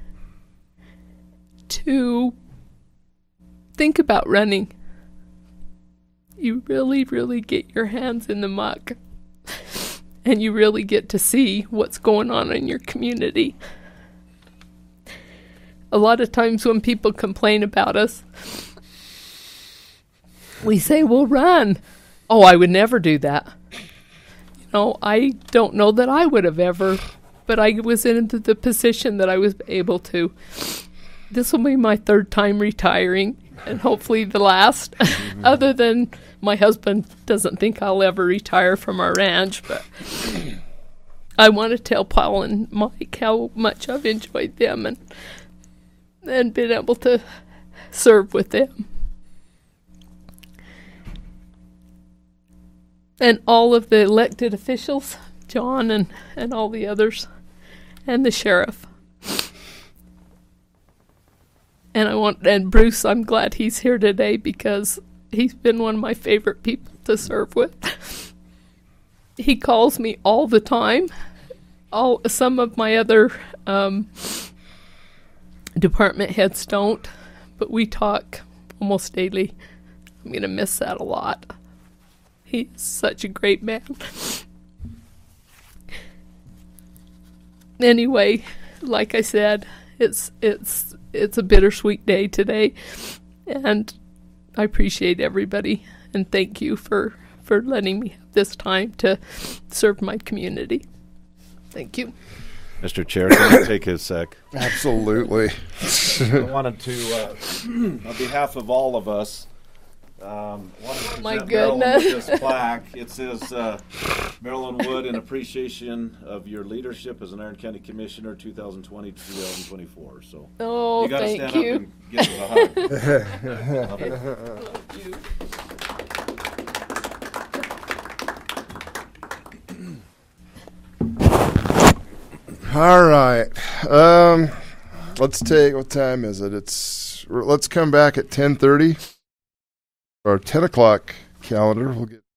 to think about running. You really, really get your hands in the muck. And you really get to see what's going on in your community. a lot of times when people complain about us, we say, we'll run. Oh, I would never do that. You know, I don't know that I would have ever, but I was in the position that I was able to. This will be my third time retiring, and hopefully the last, other than my husband doesn't think I'll ever retire from our ranch, but I want to tell Paul and Mike how much I've enjoyed them and been able to serve with them. And all of the elected officials, John and all the others, and the sheriff. And Bruce, I'm glad he's here today because he's been one of my favorite people to serve with. He calls me all the time. Some of my other department heads don't, but we talk almost daily. I'm going to miss that a lot. He's such a great man. Anyway, like I said, it's a bittersweet day today, and I appreciate everybody, and thank you for letting me have this time to serve my community. Thank you. Mr. Chair, can I take a sec? Absolutely. I wanted to, on behalf of all of us, wanted to My present Marilyn with goodness. this plaque. It says, Marilyn Wood, in appreciation of your leadership as an Iron County Commissioner, 2020 to 2024. So Oh, you got to thank stand you. up and give us a hug. Thank you. All right. Let's take, what time is it? Let's come back at 10:30. Our 10 o'clock calendar. We'll get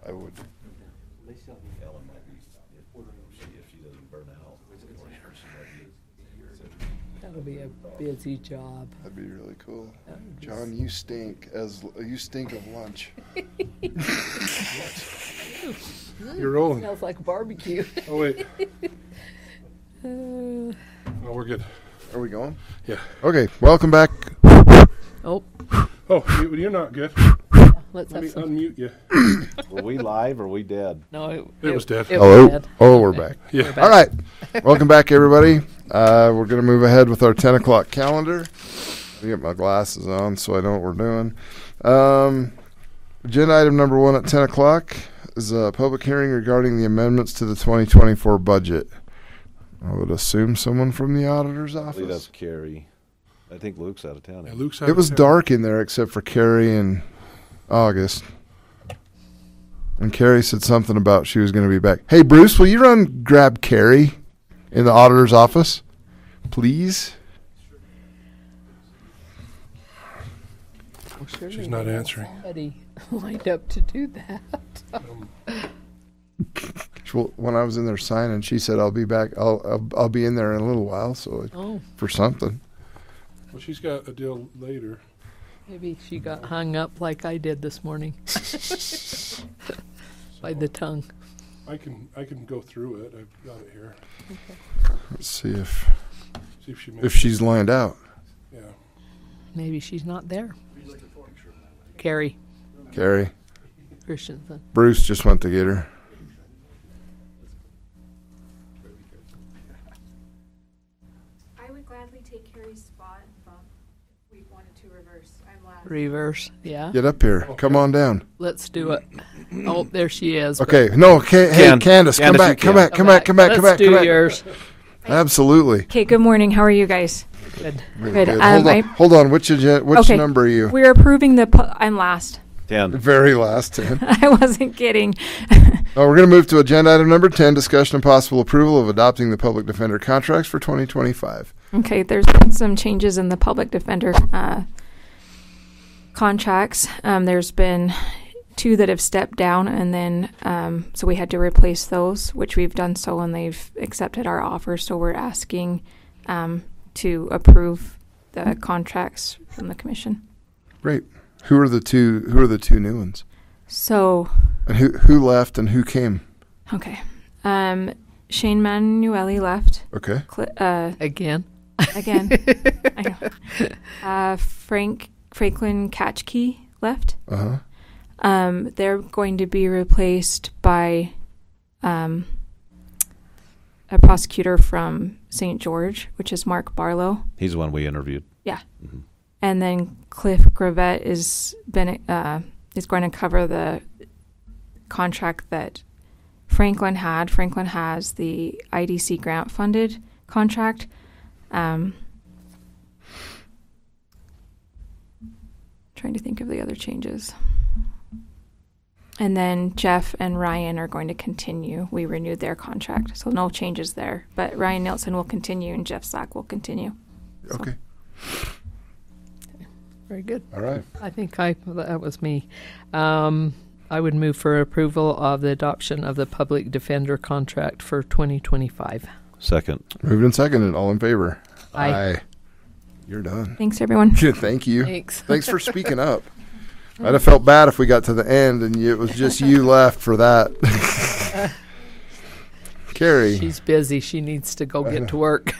I would. That'll be a busy job. That'd be really cool. John, you stink of lunch. You're rolling. Smells like barbecue. Oh, wait. Oh, we're good. Are we going? Yeah. Okay, welcome back. Oh, Oh, you're not good. let's Let me have some. unmute you. Were we live or we dead? No, It was dead. It Hello. was dead. Oh, we're back. Yeah. All right. Welcome back, everybody. We're going to move ahead with our 10 o'clock calendar. I get my glasses on so I know what we're doing. Agenda item number 1 at 10 o'clock is a public hearing regarding the amendments to the 2024 budget. I would assume someone from the auditor's I believe that's office. Carrie. I think Luke's out of town. Yeah, Luke's out It of was town. dark in there except for Carrie and August. And Carrie said something about she was going to be back. Hey, Bruce, will you run grab Carrie in the auditor's office? Please? Well, surely She's not they have answering. Somebody lined up to do that. Well, when I was in there signing, she said, I'll be back. I'll be in there in a little while. So Oh, for something. Well, she's got a deal later. maybe she got hung up like I did this morning by the tongue. I can go through it. I've got it here. Let's see if See if she she's lined out. Yeah. Maybe she's not there. Carrie Carrie. Christensen. Bruce just went to get her. I would gladly take Carrie's spot if we wanted to reverse. I'm last. Reverse. Yeah. Get up here. Come on down. Let's do it. Oh, there she is. Okay. No. Hey, Candace, come back. Come back. Come back. Come back. Come Let's back. do Come back. yours. Absolutely. Okay, good morning. How are you guys? Good. Really Good. good. I- Hold on. Which Okay. number are you? We're approving I'm last. 10. Very last 10. I wasn't kidding. We're going to move to agenda item number 10, discussion and possible approval of adopting the public defender contracts for 2025. Okay, there's been some changes in the public defender contracts. There's been 2 that have stepped down, and then so we had to replace those, which we've done so, and they've accepted our offer. So we're asking to approve the contracts from the commission. Great. Who are the two new ones? So, And who left and who came? okay, Shane Manueli left. Okay. Again. Again. I know. Franklin Katchke left. Uh-huh. They're going to be replaced by a prosecutor from St. George, which is Mark Barlow. He's the one we interviewed. Yeah. Mm-hmm. And then Cliff Gravett is going to cover the contract that Franklin had. Franklin has the IDC grant funded contract. Trying to think of the other changes. And then Jeff and Ryan are going to continue. We renewed their contract, so no changes there. But Ryan Nelson will continue and Jeff Sack will continue. Okay. Very good. All right. I think that was me. I would move for approval of the adoption of the public defender contract for 2025. Second. Moved and seconded. All in favor? Aye. You're done. Thanks, everyone. Thank you. Thanks. Thanks for speaking up. I'd have felt bad if we got to the end and it was just you left for that. Carrie. She's busy. She needs to go get to work.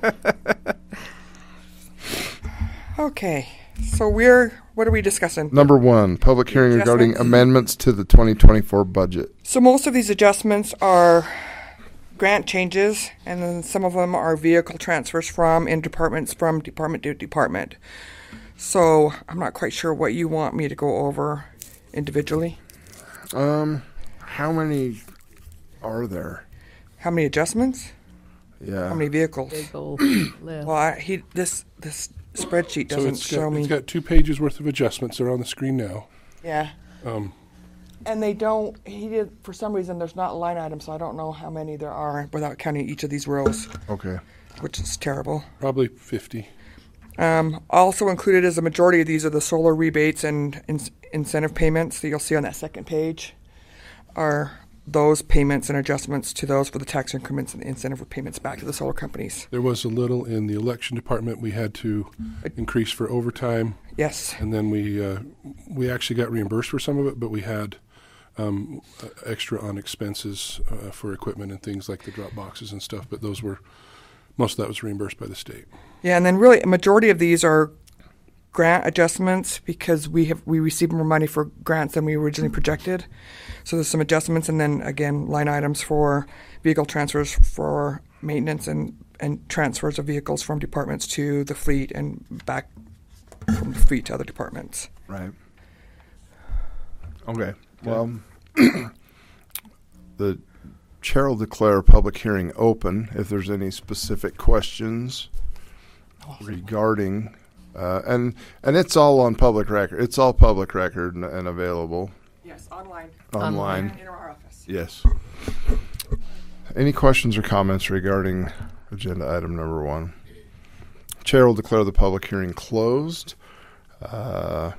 Okay, so what are we discussing? Number 1, public hearing regarding Adjustments. amendments to the 2024 budget. So most of these adjustments are grant changes, and then some of them are vehicle transfers from department to department. So I'm not quite sure what you want me to go over individually. How many are there? How many adjustments? Yeah. How many vehicles? Big old list. Well, this spreadsheet doesn't show me. It's got 2 pages worth of adjustments. They're on the screen now. Yeah. And they don't. He did for some reason. There's not line items, so I don't know how many there are without counting each of these rows, Okay. which is terrible. Probably 50. Also included is a majority of these are the solar rebates and incentive payments that you'll see on that second page. are those payments and adjustments to those for the tax increments and the incentive payments back to the solar companies. There was a little in the election department we had to increase for overtime, Yes. and then we actually got reimbursed for some of it, but we had extra on expenses for equipment and things like the drop boxes and stuff. But most of that was reimbursed by the state. Yeah, and then really a majority of these are grant adjustments because we received more money for grants than we originally projected. So there's some adjustments, and then again line items for vehicle transfers for maintenance and transfers of vehicles from departments to the fleet and back from the fleet to other departments. Right. Okay. Well, the chair will declare a public hearing open if there's any specific questions regarding, and it's all on public record. It's all public record and available. Yes, online. Online. In our office. Yes. Any questions or comments regarding agenda item number 1? Chair will declare the public hearing closed. I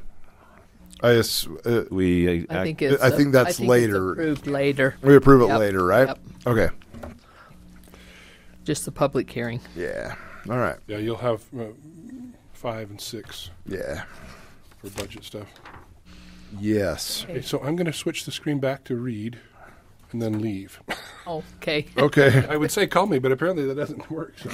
think that's later. It's approved later. We approve it Yep. later, right? Yep. Okay. Just the public hearing. Yeah. All right. Yeah, you'll have 5 and 6 Yeah. for budget stuff. Yes. Okay, so I'm going to switch the screen back to read and then leave. Oh, okay. Okay. I would say call me, but apparently that doesn't work. So.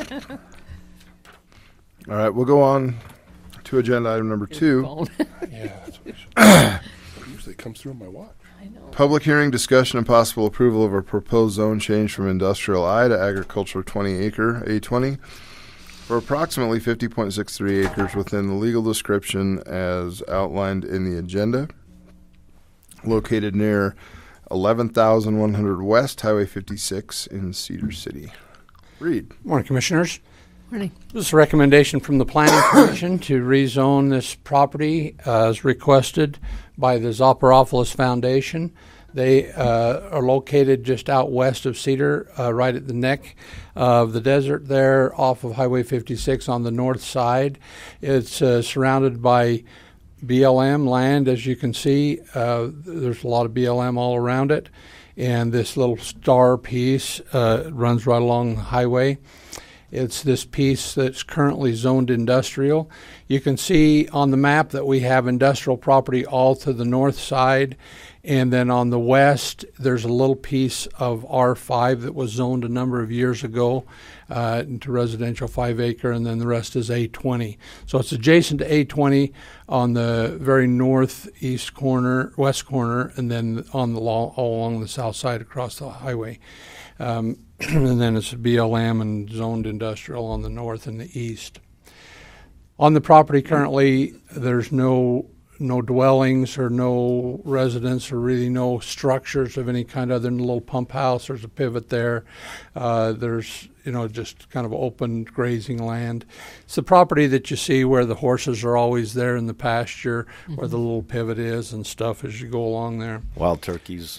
All right. We'll go on to agenda item number 2. Phone. Yeah, that's what I should. Usually it comes through on my watch. I know. Public hearing, discussion, and possible approval of a proposed zone change from industrial I to agricultural 20-acre A20 for approximately 50.63 acres within the legal description as outlined in the agenda, located near 11,100 West Highway 56 in Cedar City. Reed. Morning, Commissioners. Morning. This is a recommendation from the Planning Commission to rezone this property as requested by the Zopperopolis Foundation. They are located just out west of Cedar, right at the neck of the desert there off of Highway 56 on the north side. It's surrounded by BLM land, as you can see. There's a lot of BLM all around it. And this little star piece runs right along the highway. It's this piece that's currently zoned industrial. You can see on the map that we have industrial property all to the north side. And then on the west, there's a little piece of R5 that was zoned a number of years ago into residential 5-acre, and then the rest is A20. So it's adjacent to A20 on the very northeast corner, west corner, and then on the all along the south side across the highway. And then it's BLM and zoned industrial on the north and the east. On the property currently, there's no dwellings or no residents or really no structures of any kind other than a little pump house. There's a pivot there. There's, just kind of open grazing land. It's the property that you see where the horses are always there in the pasture, where the little pivot is and stuff as you go along there. Wild turkeys.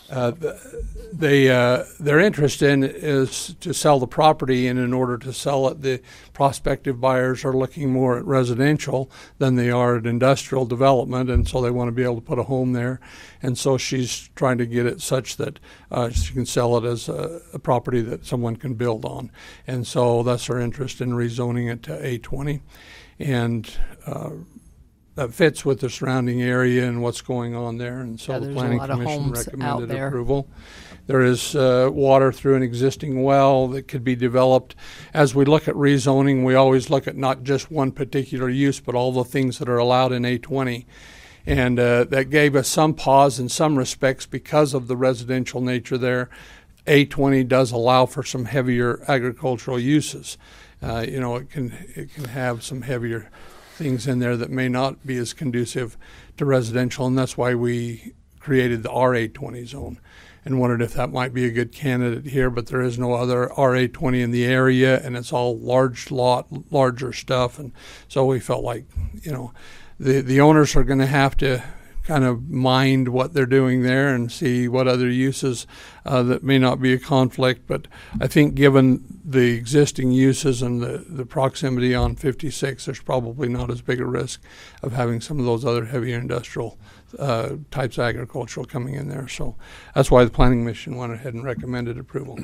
Their interest in is to sell the property, and in order to sell it, the prospective buyers are looking more at residential than they are at industrial development, and so they want to be able to put a home there. And so she's trying to get it such that she can sell it as a property that someone can build on. And so that's her interest in rezoning it to A20. And that fits with the surrounding area and what's going on there. And so the Planning Commission recommended approval. There is water through an existing well that could be developed. As we look at rezoning, we always look at not just one particular use, but all the things that are allowed in A20. And that gave us some pause in some respects because of the residential nature there. A20 does allow for some heavier agricultural uses. It can have some heavier things in there that may not be as conducive to residential, and that's why we created the RA20 zone and wondered if that might be a good candidate here, but there is no other RA20 in the area, and it's all larger stuff, and so we felt like, the owners are going to have to kind of mind what they're doing there and see what other uses that may not be a conflict. But I think given the existing uses and the proximity on 56, there's probably not as big a risk of having some of those other heavier industrial types of agricultural coming in there. So that's why the Planning Commission went ahead and recommended approval.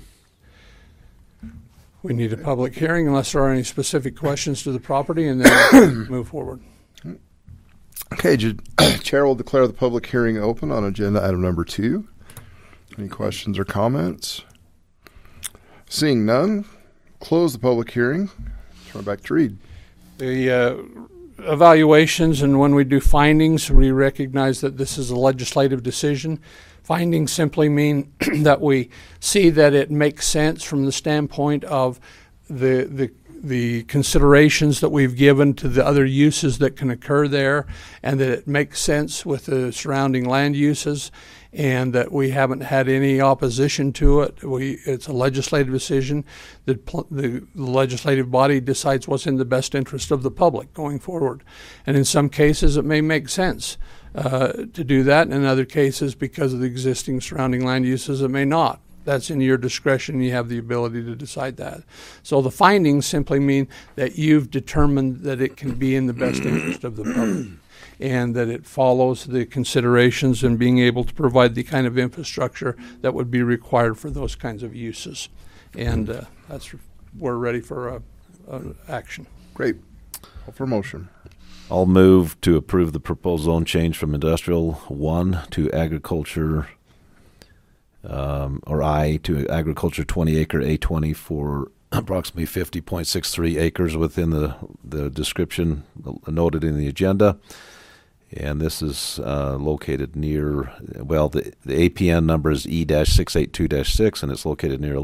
We need a public hearing unless there are any specific questions to the property, and then move forward. Okay, Chair will declare the public hearing open on agenda item number 2. Any questions or comments? Seeing none, close the public hearing. Turn it back to Reed. The evaluations, and when we do findings, we recognize that this is a legislative decision. Findings simply mean that we see that it makes sense from the standpoint of the considerations that we've given to the other uses that can occur there, and that it makes sense with the surrounding land uses, and that we haven't had any opposition to it. It's a legislative decision. The legislative body decides what's in the best interest of the public going forward. And in some cases, it may make sense to do that. And in other cases, because of the existing surrounding land uses, it may not. That's in your discretion. You have the ability to decide that. So the findings simply mean that you've determined that it can be in the best interest of the public, and that it follows the considerations in being able to provide the kind of infrastructure that would be required for those kinds of uses. And we're ready for action. Great. Call for a motion. I'll move to approve the proposed zone change from industrial 1 to agriculture, or I to agriculture 20-acre A20 for approximately 50.63 acres within the description noted in the agenda. And this is located near, the APN number is E-682-6, and it's located near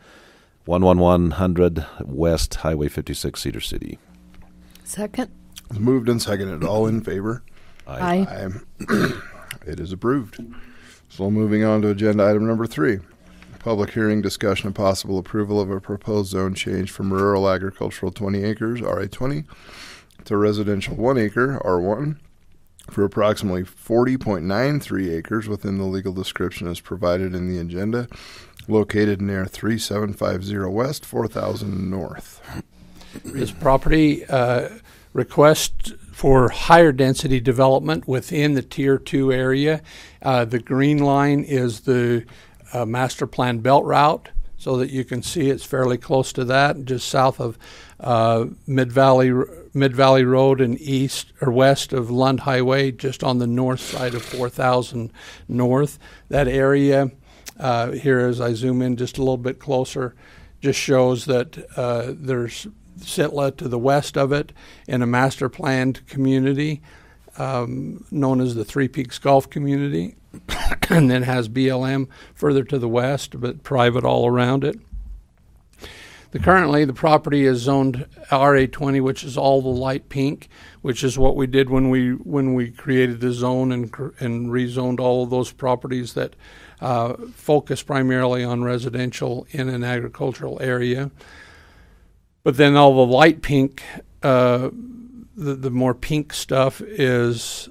11100 West Highway 56, Cedar City. Second. Moved and seconded. All in favor? Aye. It is approved. So moving on to agenda item number 3. Public hearing, discussion, and possible approval of a proposed zone change from rural agricultural 20 acres, RA20, to residential 1 acre, R1, for approximately 40.93 acres within the legal description as provided in the agenda, located near 3750 West, 4000 North. This property request for higher density development within the Tier 2 area. The green line is the master plan belt route, so that you can see it's fairly close to that, just south of Mid-Valley Road and east or west of Lund Highway, just on the north side of 4000 North. That area here, as I zoom in just a little bit closer, just shows that there's Sitla to the west of it in a master planned community known as the Three Peaks Golf Community, and then has BLM further to the west, but private all around it. Currently, the property is zoned RA20, which is all the light pink, which is what we did when we created the zone and rezoned all of those properties that focus primarily on residential in an agricultural area. But then all the light pink, the more pink stuff is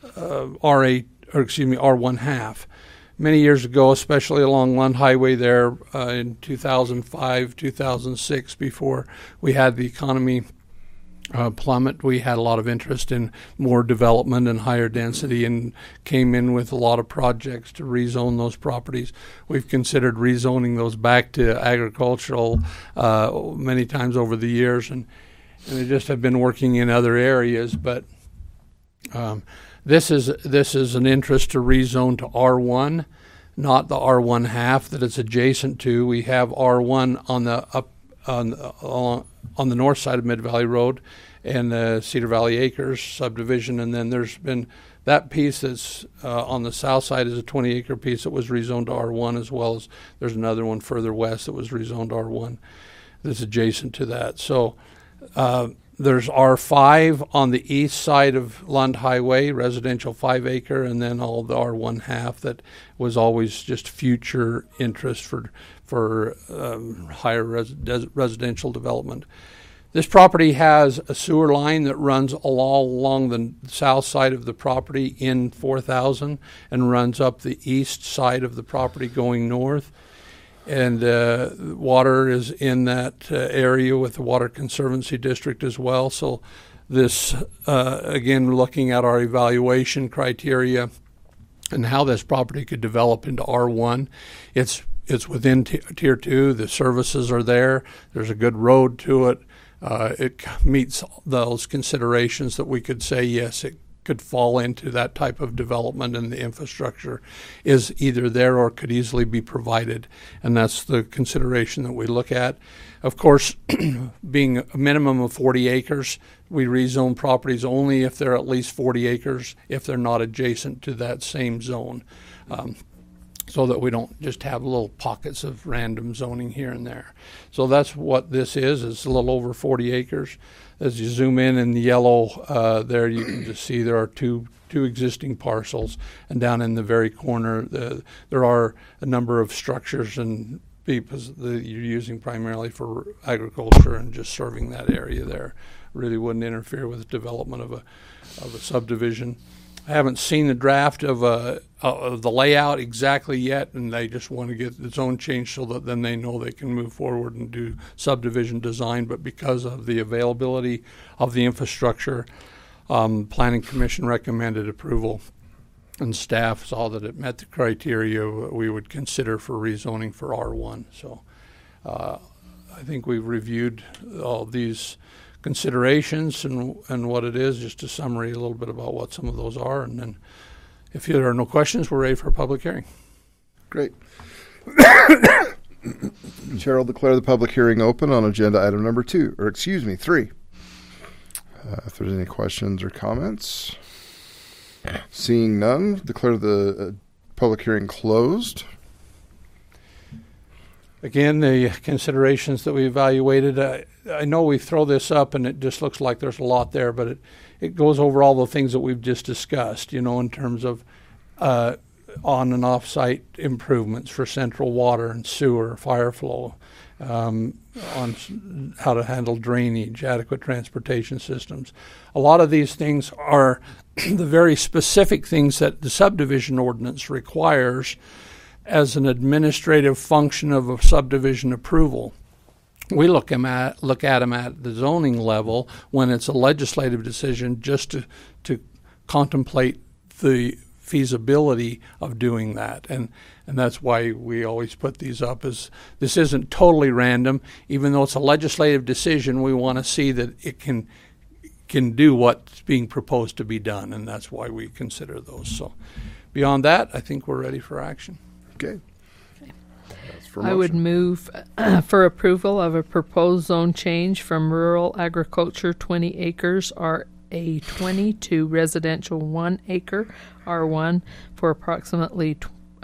R1 half. Many years ago, especially along Lund Highway there in 2005, 2006, before we had the economy plummet, we had a lot of interest in more development and higher density, and came in with a lot of projects to rezone those properties. We've considered rezoning those back to agricultural many times over the years, and they just have been working in other areas. But this is an interest to rezone to R1, not the R1 half that it's adjacent to. We have R1 on the north side of Mid-Valley Road and the Cedar Valley Acres subdivision, and then there's been that piece that's on the south side is a 20-acre piece that was rezoned to R1, as well as there's another one further west that was rezoned to R1 that's adjacent to that. So there's R5 on the east side of Lund Highway, residential 5-acre, and then all the R1 half that was always just future interest for higher residential development. This property has a sewer line that runs all along the south side of the property in 4000 and runs up the east side of the property going north. And water is in that area with the Water Conservancy District as well. So this, again, looking at our evaluation criteria and how this property could develop into R1. It's within Tier 2. The services are there. There's a good road to it. It meets those considerations that we could say, yes, it could fall into that type of development, and the infrastructure is either there or could easily be provided. And that's the consideration that we look at. Of course, being a minimum of 40 acres, we rezone properties only if they're at least 40 acres, if they're not adjacent to that same zone, so that we don't just have little pockets of random zoning here and there. So that's what this is. It's a little over 40 acres. As you zoom in the yellow there, you can just see there are two existing parcels, and down in the very corner there are a number of structures and because you're using primarily for agriculture and just serving that area there. Really wouldn't interfere with the development of a subdivision. I haven't seen the draft of the layout exactly yet, and they just want to get the zone changed so that then they know they can move forward and do subdivision design. But because of the availability of the infrastructure, Planning Commission recommended approval, and staff saw that it met the criteria we would consider for rezoning for R1. So I think we've reviewed all these considerations and what it is, just a summary a little bit about what some of those are, and then if there are no questions, we're ready for a public hearing. Great. Chair will declare the public hearing open on agenda item number 3. If there's any questions or comments, seeing none, declare the public hearing closed. Again, the considerations that we evaluated, I know we throw this up and it just looks like there's a lot there, but it goes over all the things that we've just discussed, in terms of on and off-site improvements for central water and sewer, fire flow, on how to handle drainage, adequate transportation systems. A lot of these things are the very specific things that the subdivision ordinance requires as an administrative function of a subdivision approval. We look at them at the zoning level when it's a legislative decision, just to contemplate the feasibility of doing that. And that's why we always put these up, as this isn't totally random. Even though it's a legislative decision, we want to see that it can do what's being proposed to be done, and that's why we consider those. So beyond that, I think we're ready for action. Okay. I would move for approval of a proposed zone change from rural agriculture 20 acres RA20 to residential 1 acre R1 for approximately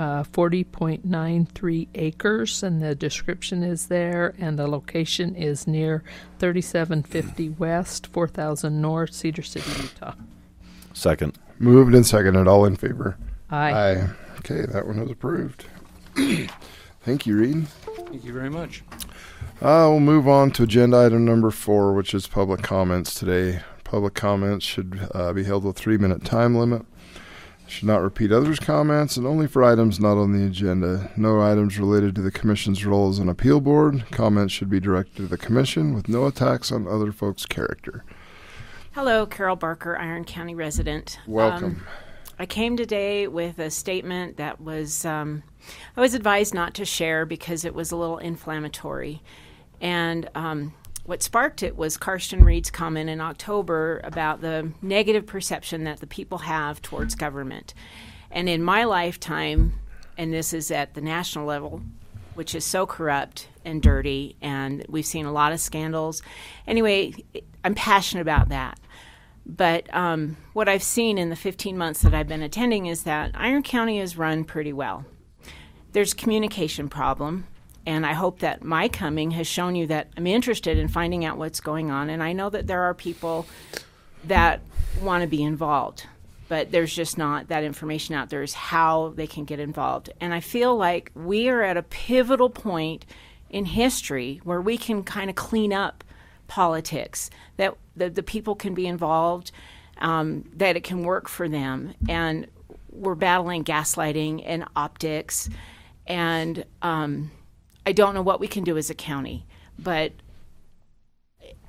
40.93 acres, and the description is there, and the location is near 3750 West, 4000 North, Cedar City, Utah. Second. Moved and seconded. All in favor? Aye. Okay, that one was approved. Thank you, Reed. Thank you very much. We'll move on to agenda item number 4, which is public comments today. Public comments should be held with a 3-minute time limit. Should not repeat others' comments, and only for items not on the agenda. No items related to the Commission's role as an appeal board. Comments should be directed to the Commission with no attacks on other folks' character. Hello, Carol Barker, Iron County resident. Welcome. I came today with a statement that was, I was advised not to share because it was a little inflammatory. And what sparked it was Karsten Reed's comment in October about the negative perception that the people have towards government. And in my lifetime, and this is at the national level, which is so corrupt and dirty, and we've seen a lot of scandals. Anyway, I'm passionate about that. But what I've seen in the 15 months that I've been attending is that Iron County is run pretty well. There's a communication problem, and I hope that my coming has shown you that I'm interested in finding out what's going on, and I know that there are people that want to be involved, but there's just not that information out there as how they can get involved. And I feel like we are at a pivotal point in history where we can kind of clean up politics, that the people can be involved, that it can work for them. And we're battling gaslighting and optics, and I don't know what we can do as a county, but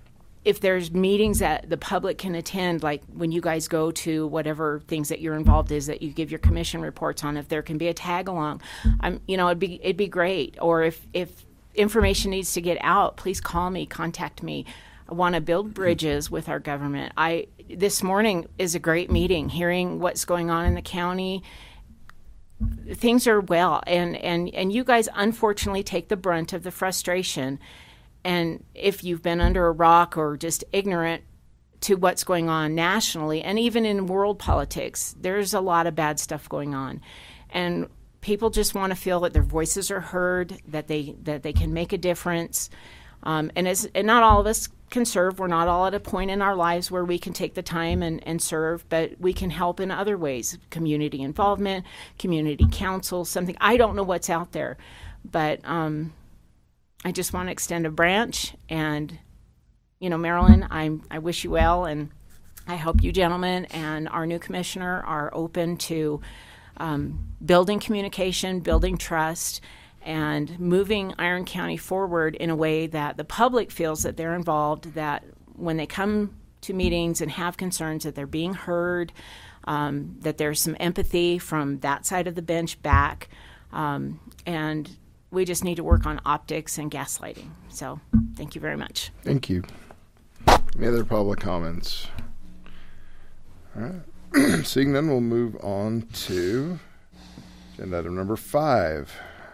if there's meetings that the public can attend, like when you guys go to whatever things that you're involved is that you give your commission reports on, if there can be a tag along, it'd be great. Or if information needs to get out, please call me, contact me. I want to build bridges with our government. This morning is a great meeting, hearing what's going on in the county. Things are well, and you guys unfortunately take the brunt of the frustration. And if you've been under a rock or just ignorant to what's going on nationally and even in world politics, there's a lot of bad stuff going on. And people just want to feel that their voices are heard, that they can make a difference. And not all of us can serve. We're not all at a point in our lives where we can take the time and serve, but we can help in other ways. Community involvement, community council, something. I don't know what's out there, but I just want to extend a branch, and, Marilyn, I wish you well, and I hope you gentlemen and our new commissioner are open to building communication, building trust, and moving Iron County forward in a way that the public feels that they're involved, that when they come to meetings and have concerns, that they're being heard, that there's some empathy from that side of the bench back, and we just need to work on optics and gaslighting. So thank you very much. Thank you. Any other public comments? All right. Seeing none, we'll move on to agenda item number 5.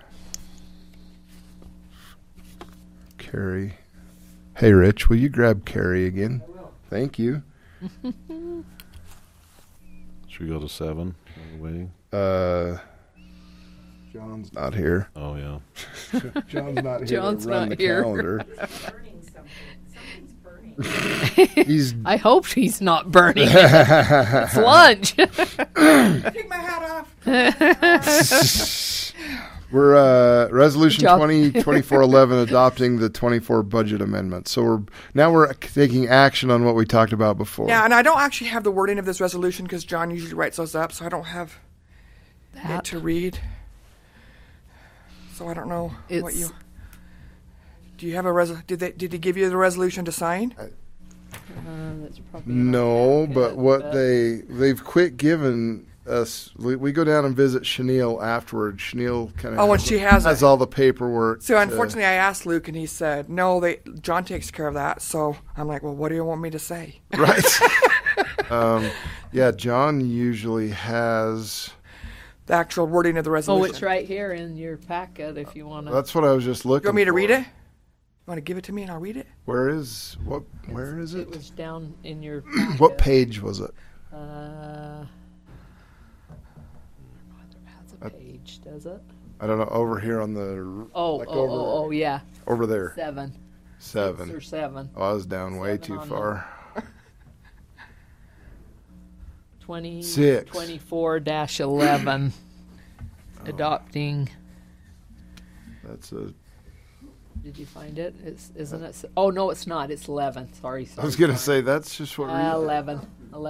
Carrie. Hey, Rich, will you grab Carrie again? I will. Thank you. Should we go to 7? Waiting. John's not here. Oh, yeah. John's not here. John's to run not the here. Calendar. I hope he's not burning. It's lunch. Take my hat off. We're resolution 2024-11 adopting the 24 budget amendment. So we're taking action on what we talked about before. Yeah, and I don't actually have the wording of this resolution because John usually writes those up, so I don't have it to read. So I don't know what you. Do you have a Did he give you the resolution to sign? That's probably No, but what they've quit giving us. We go down and visit Chenille afterwards. Chenille kind of when she has all the paperwork. So unfortunately, I asked Luke, and he said no. John takes care of that. So I'm like, well, what do you want me to say? Right. Yeah, John usually has the actual wording of the resolution. Oh, it's right here in your packet if you want to. That's what I was just looking for. You want me to read it? You want to give it to me and I'll read it? Where is it? It was down in your packet. What page was it? I don't know whether it has a page, does it? I don't know. Over here on the yeah. Over there. 7. 7. 6 or 7. Oh, I was down way too far. 24-11 adopting. That's a. Did you find it? Isn't it? Oh no, it's not. It's 11. Sorry. I was gonna say that's just what. 11.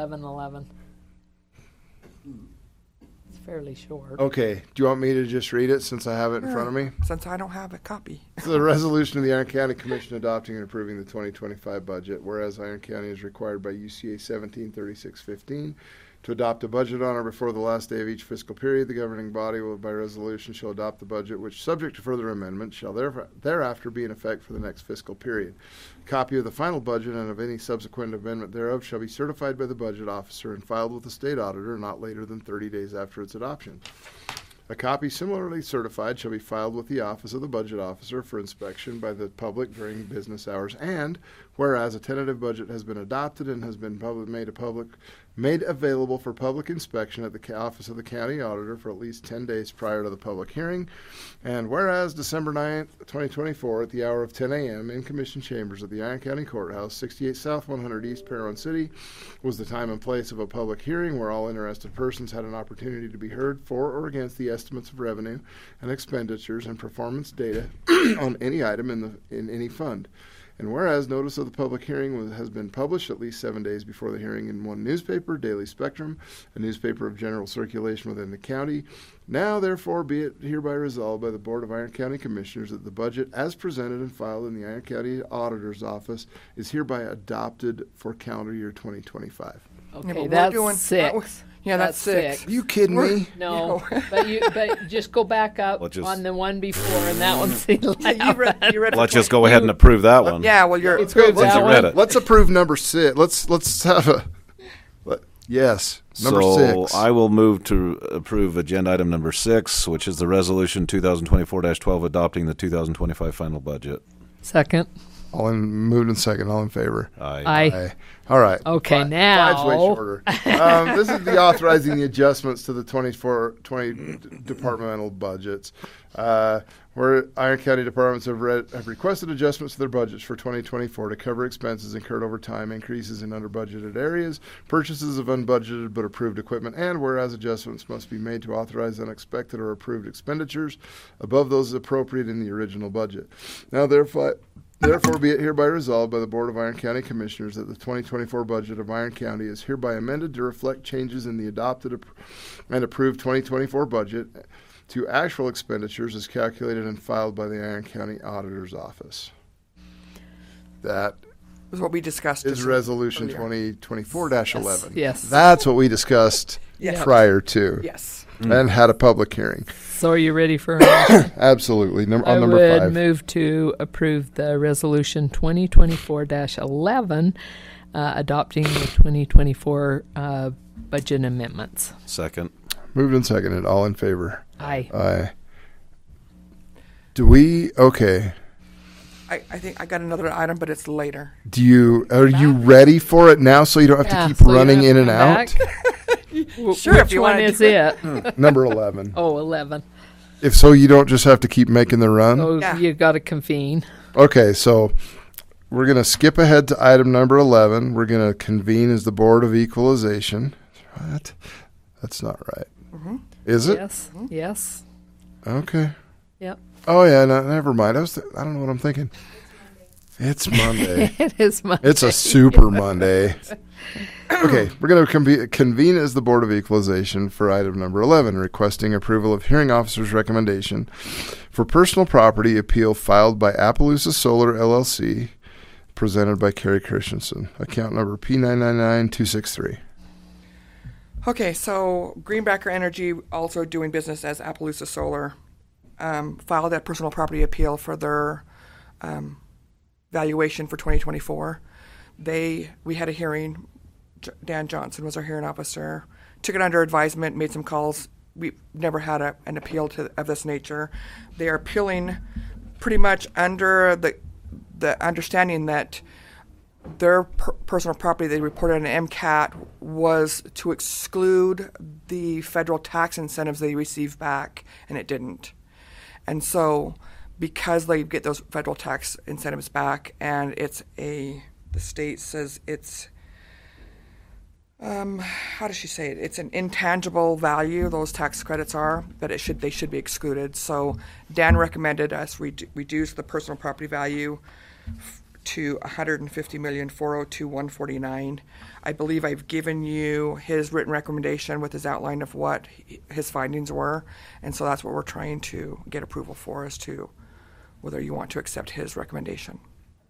It's fairly short. Okay. Do you want me to just read it since I have it in front of me? Since I don't have a copy. So the resolution of the Iron County Commission adopting and approving the 2025 budget, whereas Iron County is required by UCA 173615 to adopt a budget on or before the last day of each fiscal period, the governing body will, by resolution, shall adopt the budget, which, subject to further amendment, shall thereafter be in effect for the next fiscal period. A copy of the final budget and of any subsequent amendment thereof shall be certified by the budget officer and filed with the state auditor not later than 30 days after its adoption. A copy similarly certified shall be filed with the office of the budget officer for inspection by the public during business hours. And whereas a tentative budget has been adopted and has been made available for public inspection at the office of the county auditor for at least 10 days prior to the public hearing. And whereas December 9th, 2024, at the hour of 10 a.m. in Commission Chambers at the Iron County Courthouse, 68 South 100 East, Perron City, was the time and place of a public hearing where all interested persons had an opportunity to be heard for or against the estimates of revenue and expenditures and performance data on any item in any fund. And whereas notice of the public hearing has been published at least 7 days before the hearing in one newspaper, Daily Spectrum, a newspaper of general circulation within the county, now therefore be it hereby resolved by the Board of Iron County Commissioners that the budget as presented and filed in the Iron County Auditor's Office is hereby adopted for calendar year 2025. Okay, but that's we're doing- six. that's six. Are you kidding me? No, but just go back up Let's just- on the one before, and that one's 11. You read Let's just go ahead and approve that one. Yeah, well, you're Approve Since that you read one. it. Let's approve number 6. Let's have a yes. Number So 6. I will move to approve agenda item number 6, which is the resolution 2024-12 adopting the 2025 final budget. Second. Moved in second. All in favor? Aye. Aye. All right. Okay, Five's now. way shorter. This is the authorizing the adjustments to the 20 departmental budgets. Where Iron County departments have requested adjustments to their budgets for 2024 to cover expenses incurred over time, increases in under-budgeted areas, purchases of unbudgeted but approved equipment, and whereas adjustments must be made to authorize unexpected or approved expenditures above those appropriate in the original budget. Now, therefore be it hereby resolved by the Board of Iron County Commissioners that the 2024 budget of Iron County is hereby amended to reflect changes in the adopted and approved 2024 budget to actual expenditures as calculated and filed by the Iron County Auditor's Office. That was what we discussed. is just Resolution earlier. 2024-11. Yes. That's what we discussed Yes. prior to Yes. and had a public hearing. So are you ready for a motion? Absolutely. I On number would 5. move to approve the resolution 2024-11, adopting the 2024 budget amendments. Second. Moved and seconded. All in favor? Aye. Aye. Do we? Okay. I think I got another item, but it's later. Are you ready for it now so you don't have Yeah, to keep so you running don't in have and to out? come Sure, Which if you one wanna is do it? Number 11. Oh, 11. If so, you don't just have to keep making the run? So Yeah. you got to convene. Okay, so we're going to skip ahead to item number 11. We're going to convene as the Board of Equalization. What? That's not right. Mm-hmm. Is it? Yes. Yes. Okay. Yep. Oh, yeah, no, never mind. I don't know what I'm thinking. It's Monday. It is Monday. It's a super Monday. Okay, we're going to convene as the Board of Equalization for item number 11, requesting approval of hearing officer's recommendation for personal property appeal filed by Appaloosa Solar LLC, presented by Carrie Christensen, account number P999263. Okay, so Greenbacker Energy, also doing business as Appaloosa Solar, filed that personal property appeal for their valuation for 2024. We had a hearing. Dan Johnson was our hearing officer. Took it under advisement, made some calls. We've never had an appeal of this nature. They are appealing pretty much under the understanding that their personal property they reported an MCAT was to exclude the federal tax incentives they received back, and it didn't. And so because they get those federal tax incentives back, and the state says it's, how does she say it? It's an intangible value, those tax credits are, but they should be excluded. So Dan recommended us reduce the personal property value to $150,402,149. I believe I've given you his written recommendation with his outline of what his findings were, and so that's what we're trying to get approval for, as to whether you want to accept his recommendation.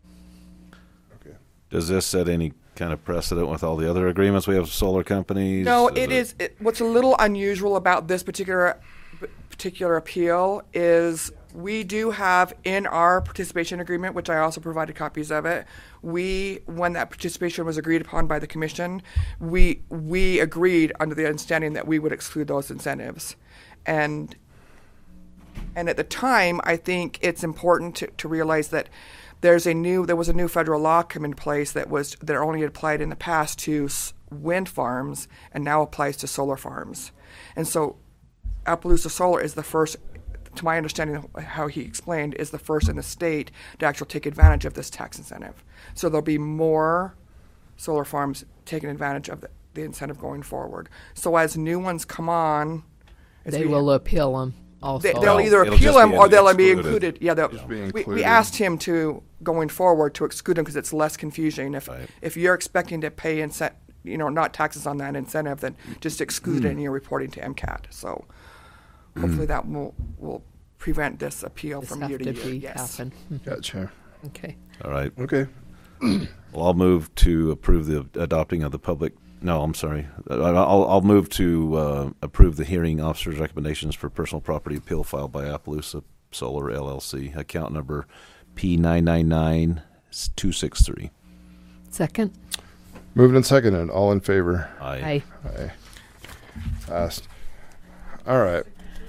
Does this set any kind of precedent with all the other agreements we have with solar companies? No, what's a little unusual about this particular appeal is we do have in our participation agreement, which I also provided copies of it, when that participation was agreed upon by the commission, we agreed under the understanding that we would exclude those incentives. And at the time, I think it's important to realize that there was a new federal law come in place that only applied in the past to wind farms and now applies to solar farms. And so Appaloosa Solar is the first, to my understanding how he explained, is the first in the state to actually take advantage of this tax incentive. So there'll be more solar farms taking advantage of the incentive going forward. So as new ones come on, They will appeal them. Also, they'll either it'll appeal just them be or they'll be excluded. included. Yeah, they'll, Just be we included. asked him to, going forward, to exclude them because it's less confusing. Right. If you're expecting to pay not taxes on that incentive, then just exclude it and you're reporting to MCAT. So hopefully that will prevent this appeal this from have year to to year. be Yes. happen. Gotcha. Okay. All right. Okay. Well, I'll move to approve the adopting of the public. No, I'm sorry. I'll move to approve the hearing officer's recommendations for personal property appeal filed by Appaloosa Solar LLC, account number P999263. Second. Moved and seconded. All in favor? Aye. Aye. Passed. All right.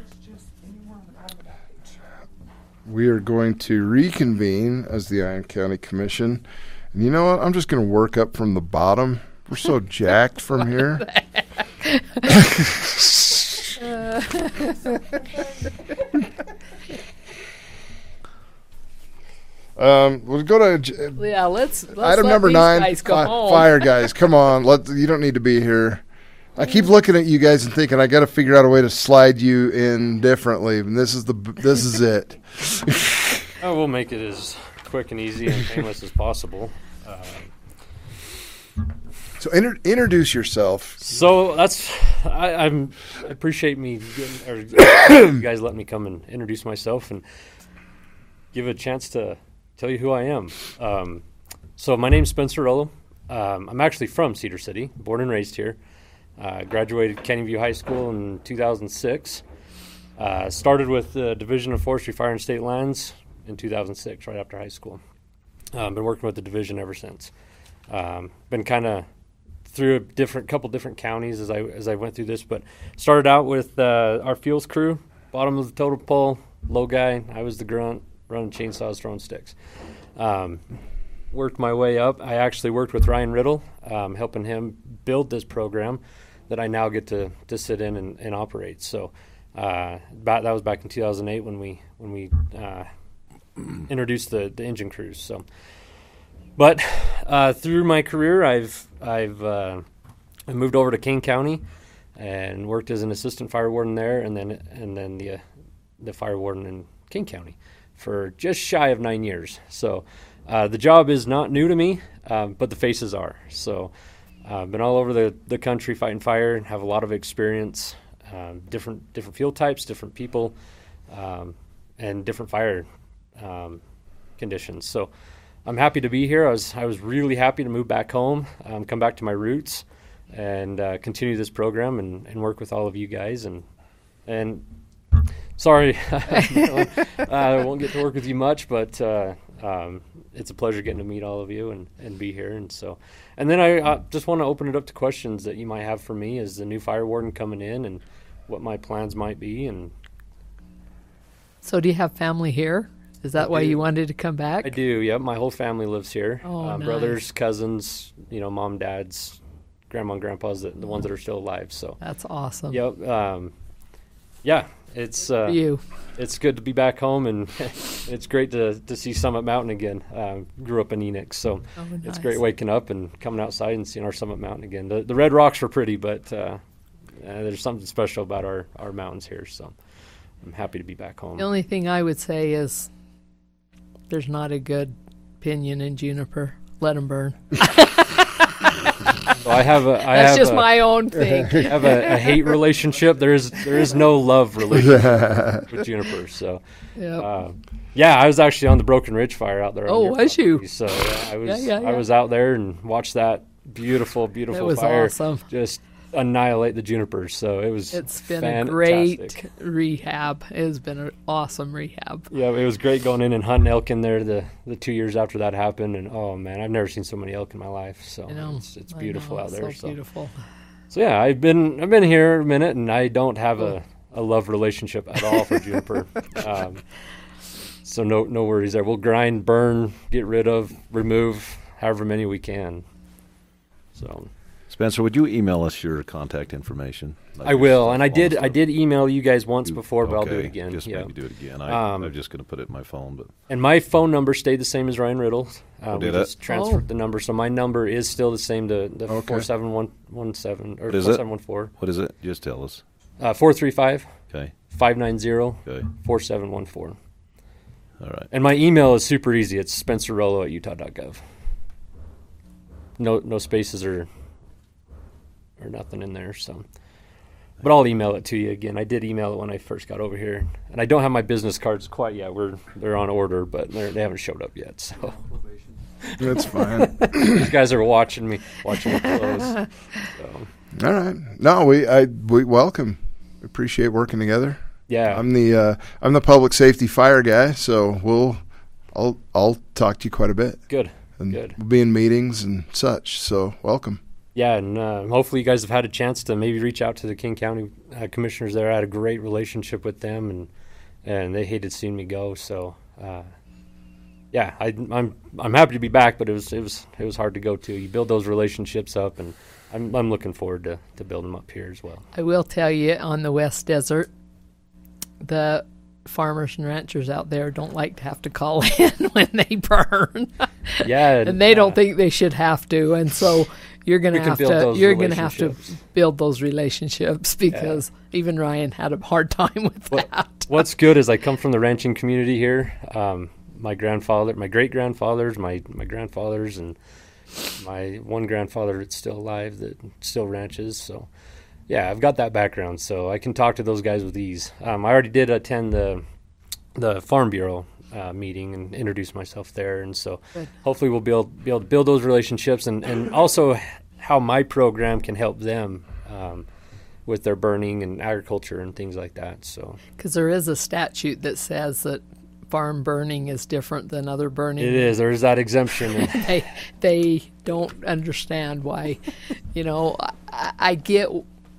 We are going to reconvene as the Iron County Commission. And you know what? I'm just going to work up from the bottom. We're so jacked from here. We'll go to Yeah, let's item let number these 9. guys go home. Fire guys, come on! You don't need to be here. I keep looking at you guys and thinking I got to figure out a way to slide you in differently. And this is it. Oh, we'll make it as quick and easy and painless as possible. So introduce yourself. So I appreciate me you guys letting me come and introduce myself and give a chance to tell you who I am. So my name's Spencer Rollo. I'm actually from Cedar City, born and raised here. Graduated Canyon View High School in 2006. Started with the Division of Forestry, Fire, and State Lands in 2006, right after high school. Been working with the division ever since. Been kind of through a couple different counties as I went through this, but started out with our fuels crew, bottom of the totem pole, low guy. I was the grunt, running chainsaws, throwing sticks. Worked my way up. I actually worked with Ryan Riddle, helping him build this program that I now get to sit in and operate. So that was back in 2008 when we introduced the engine crews. So, but through my career, I've moved over to Kane County and worked as an assistant fire warden there, and then the fire warden in King County for just shy of 9 years. So the job is not new to me, but the faces are. So I've been all over the country fighting fire and have a lot of experience, different field types, different people, and different fire conditions. So I'm happy to be here. I was really happy to move back home, come back to my roots, and continue this program and work with all of you guys. And sorry, I won't get to work with you much, but it's a pleasure getting to meet all of you and be here. And then I just want to open it up to questions that you might have for me as the new fire warden coming in, and what my plans might be. And so, do you have family here? Is that why you wanted to come back? I do. Yep, my whole family lives here. Oh, nice. Brothers, cousins, mom, dads, grandma, and grandpas, the ones that are still alive. So that's awesome. Yep. Yeah, it's good to be back home, and it's great to see Summit Mountain again. Grew up in Enix, so nice. It's great waking up and coming outside and seeing our Summit Mountain again. The red rocks were pretty, but there's something special about our mountains here, so I'm happy to be back home. The only thing I would say is there's not a good pinyon in juniper. Let them burn. So That's just my own thing. I have a hate relationship. There is no love relationship with juniper. So, I was actually on the Broken Ridge fire out there. Oh, was you? So I was out there and watched that beautiful It was fire awesome. just annihilate the junipers. So it's been fantastic. a great rehab. It has been an awesome rehab. Yeah, it was great going in and hunting elk in there the 2 years after that happened, and oh man, I've never seen so many elk in my life. So it's beautiful out there. So beautiful. So yeah, I've been here a minute, and I don't have a love relationship at all for juniper. So no worries there. We'll grind, burn, get rid of, remove however many we can. So. Spencer, would you email us your contact information? I will, and I did email you guys once before, but I'll do it again. Just maybe do it again. I'm just going to put it in my phone, but and my phone number stayed the same as Ryan Riddle's. We just transferred the number, so my number is still the same. The 4717 or 4714. What is it? Just tell us. 435. Okay. 590-4714. All right. And my email is super easy. It's spencerrollo@utah.gov. No spaces or nothing in there. So, but I'll email it to you again. I did email it when I first got over here, and I don't have my business cards quite yet. They're on order, but they haven't showed up yet. So That's fine. these guys are watching me close. So. All right. No, we welcome. We appreciate working together. Yeah. I'm the public safety fire guy, so I'll talk to you quite a bit. Good. And Good. We'll be in meetings and such. So welcome. Yeah, and hopefully you guys have had a chance to maybe reach out to the King County commissioners there. I had a great relationship with them, and they hated seeing me go. So, yeah, I'm happy to be back, but it was hard to go to. You build those relationships up, and I'm looking forward to building them up here as well. I will tell you, on the West Desert, the farmers and ranchers out there don't like to have to call in when they burn. Yeah, and they don't think they should have to, and so you're going to have to build those relationships, because even Ryan had a hard time with that. What's good is I come from the ranching community here. My great-grandfathers, my grandfathers, and my one grandfather that's still alive that still ranches. So, yeah, I've got that background, so I can talk to those guys with ease. I already did attend the Farm Bureau meeting and introduce myself there, and so hopefully we'll be able to build those relationships, and also how my program can help them with their burning and agriculture and things like that. So, because there is a statute that says that farm burning is different than other burning. It is. There's that exemption. They don't understand why. I get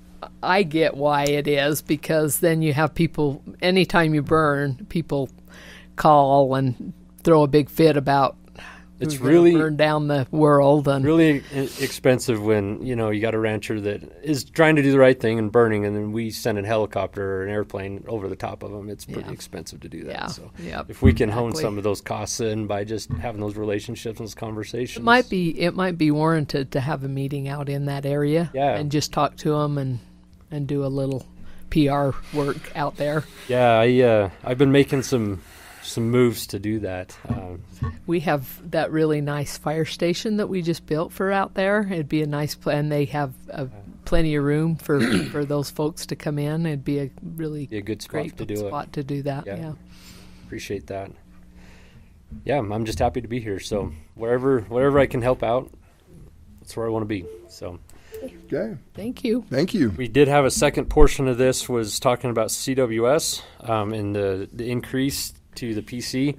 why it is, because then you have people, anytime you burn, people call and throw a big fit about it's really burn down the world, and really expensive when you got a rancher that is trying to do the right thing and burning, and then we send a helicopter or an airplane over the top of them. It's pretty expensive to do that. Yeah. So Yep. if we can hone some of those costs in by just having those relationships and those conversations, it might be warranted to have a meeting out in that area, and just talk to them and do a little PR work out there. Yeah, I've been making some moves to do that. We have that really nice fire station that we just built for out there. It'd be a nice and they have plenty of room for those folks to come in. It'd be a good spot great to do spot to do that. Yeah. Appreciate that. Yeah, I'm just happy to be here. So wherever I can help out, that's where I want to be. So. Okay. Thank you. We did have a second portion of this was talking about CWS and the increase to the PC.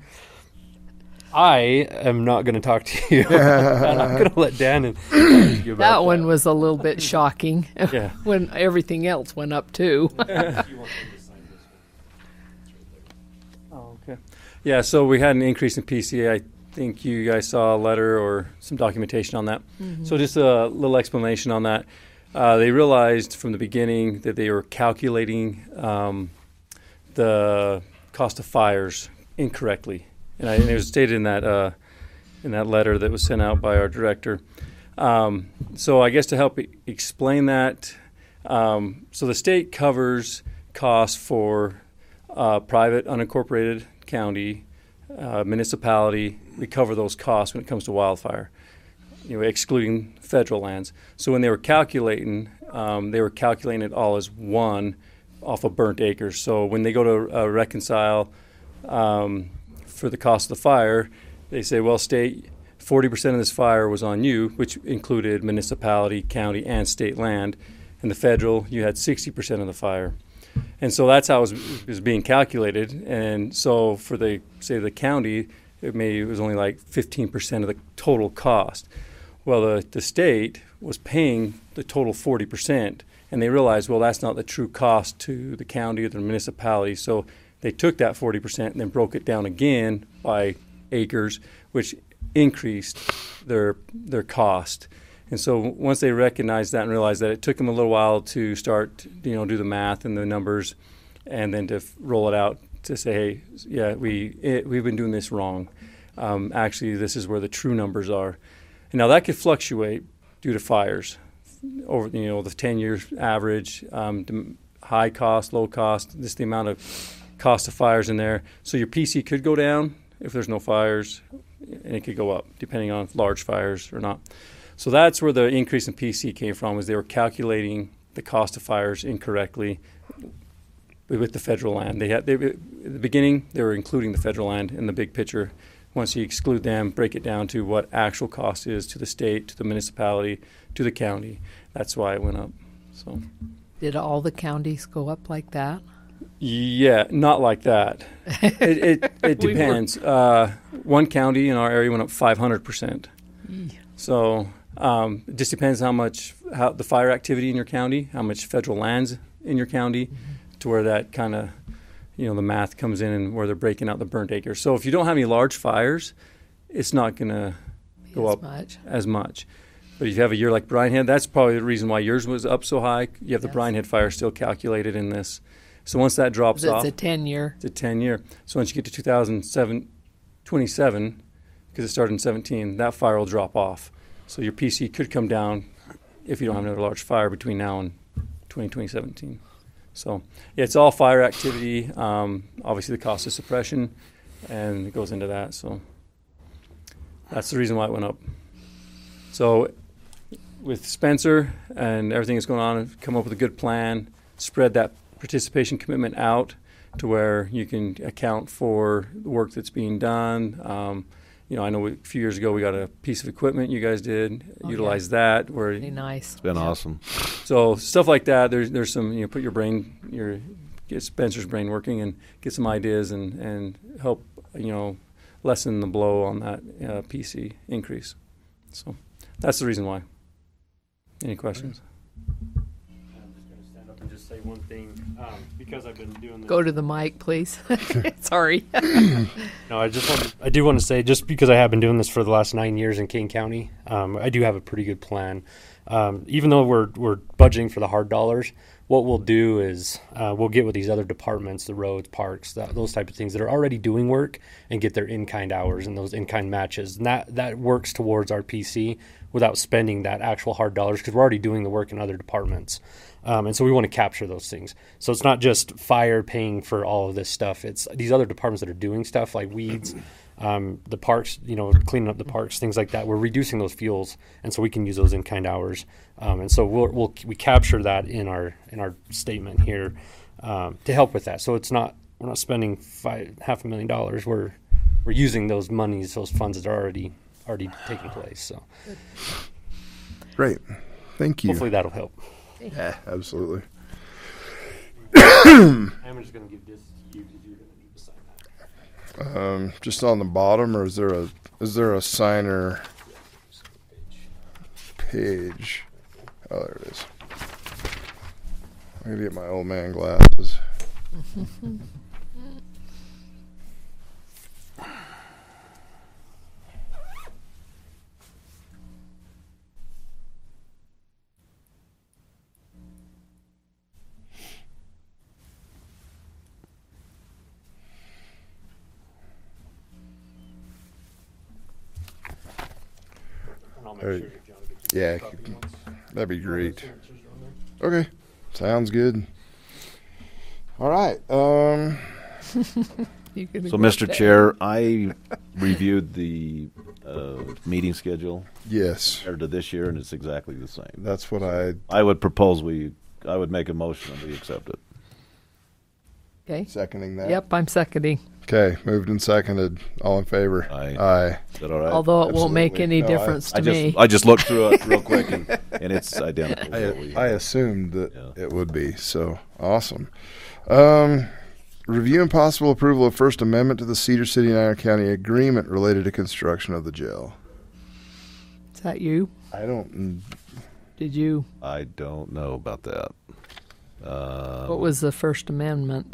I am not going to talk to you. And I'm going to let Dan and you about that one was a little bit shocking. Yeah. When everything else went up too. Oh, okay. Yeah, so we had an increase in PC. I think you guys saw a letter or some documentation on that. Mm-hmm. So just a little explanation on that. They realized from the beginning that they were calculating the cost of fires incorrectly, and it was stated in that letter that was sent out by our director. So I guess to help explain that, so the state covers costs for private unincorporated county, municipality. We cover those costs when it comes to wildfire, excluding federal lands. So when they were calculating it all as one off of burnt acres. So when they go to reconcile for the cost of the fire, they say, well, state, 40% of this fire was on you, which included municipality, county, and state land. And the federal, you had 60% of the fire. And so that's how it was being calculated. And so for the county, it was only like 15% of the total cost. Well, the state was paying the total 40%. And they realized, well, that's not the true cost to the county or the municipality. So they took that 40% and then broke it down again by acres, which increased their cost. And so once they recognized that and realized that, it took them a little while to start, do the math and the numbers, and then to roll it out to say, hey, yeah, we've been doing this wrong. Actually, this is where the true numbers are. And now that could fluctuate due to fires over the 10-year average, high cost, low cost, just the amount of cost of fires in there. So your PC could go down if there's no fires, and it could go up depending on large fires or not. So that's where the increase in PC came from, was they were calculating the cost of fires incorrectly with the federal land. At the beginning, they were including the federal land in the big picture. Once you exclude them, break it down to what actual cost is to the state, to the municipality, to the county. That's why it went up. So, did all the counties go up like that? Yeah, not like that. It depends. One county in our area went up 500%. So it just depends how the fire activity in your county, how much federal land's in your county, to where that kind of, the math comes in and where they're breaking out the burnt acres. So if you don't have any large fires, it's not going to go up as much. But if you have a year like Bryan Head, that's probably the reason why yours was up so high. You have the Bryan Head fire still calculated in this. So once that drops off. It's a 10-year. It's a 10-year. So once you get to 2027, because it started in 17, that fire will drop off. So your PC could come down if you don't have another large fire between now and 2017. So yeah, it's all fire activity. Obviously the cost of suppression, and it goes into that. So that's the reason why it went up. So with Spencer and everything that's going on, come up with a good plan, spread that participation commitment out to where you can account for the work that's being done. I know a few years ago we got a piece of equipment you guys did. Utilize that. Pretty nice. It's been awesome. So stuff like that. There's some, put your brain, get Spencer's brain working and get some ideas and help, lessen the blow on that PC increase. So that's the reason why. Any questions? I'm just going to stand up and just say one thing, because I've been doing this. Go to the mic, please. Sorry. No, I do want to say, just because I have been doing this for the last 9 years in Kane County, I do have a pretty good plan. Even though we're budgeting for the hard dollars, what we'll do is we'll get with these other departments, the roads, parks, those type of things that are already doing work, and get their in-kind hours and those in-kind matches. And that works towards our PC without spending that actual hard dollars, because we're already doing the work in other departments. And so we want to capture those things. So it's not just fire paying for all of this stuff. It's these other departments that are doing stuff like weeds, the parks, cleaning up the parks, things like that. We're reducing those fuels, and so we can use those in-kind hours. And so we capture that in our statement here to help with that. So we're not spending $500,000. We're using those monies, those funds that are already taking place. So great, thank you. Hopefully that'll help. Yeah, absolutely. I'm just going to give this to you because you're going to need to sign that. Just on the bottom, or is there a signer page? Oh, there it is. I'm gonna get my old man glasses. Yeah, that'd be great. Okay, sounds good. All right. So, Mr. Chair, I reviewed the meeting schedule. Yes. Compared to this year, and it's exactly the same. That's what I would propose I would make a motion and we accept it. Okay. Seconding that? Yep, I'm seconding. Okay, moved and seconded. All in favor? Aye. Is that all right? Although it won't make any difference to me. I just looked through it real quick, and it's identical. I assumed that it would be, so awesome. Review and possible approval of First Amendment to the Cedar City and Iron County Agreement related to construction of the jail. Is that you? I don't... Did you? I don't know about that. What was the First Amendment?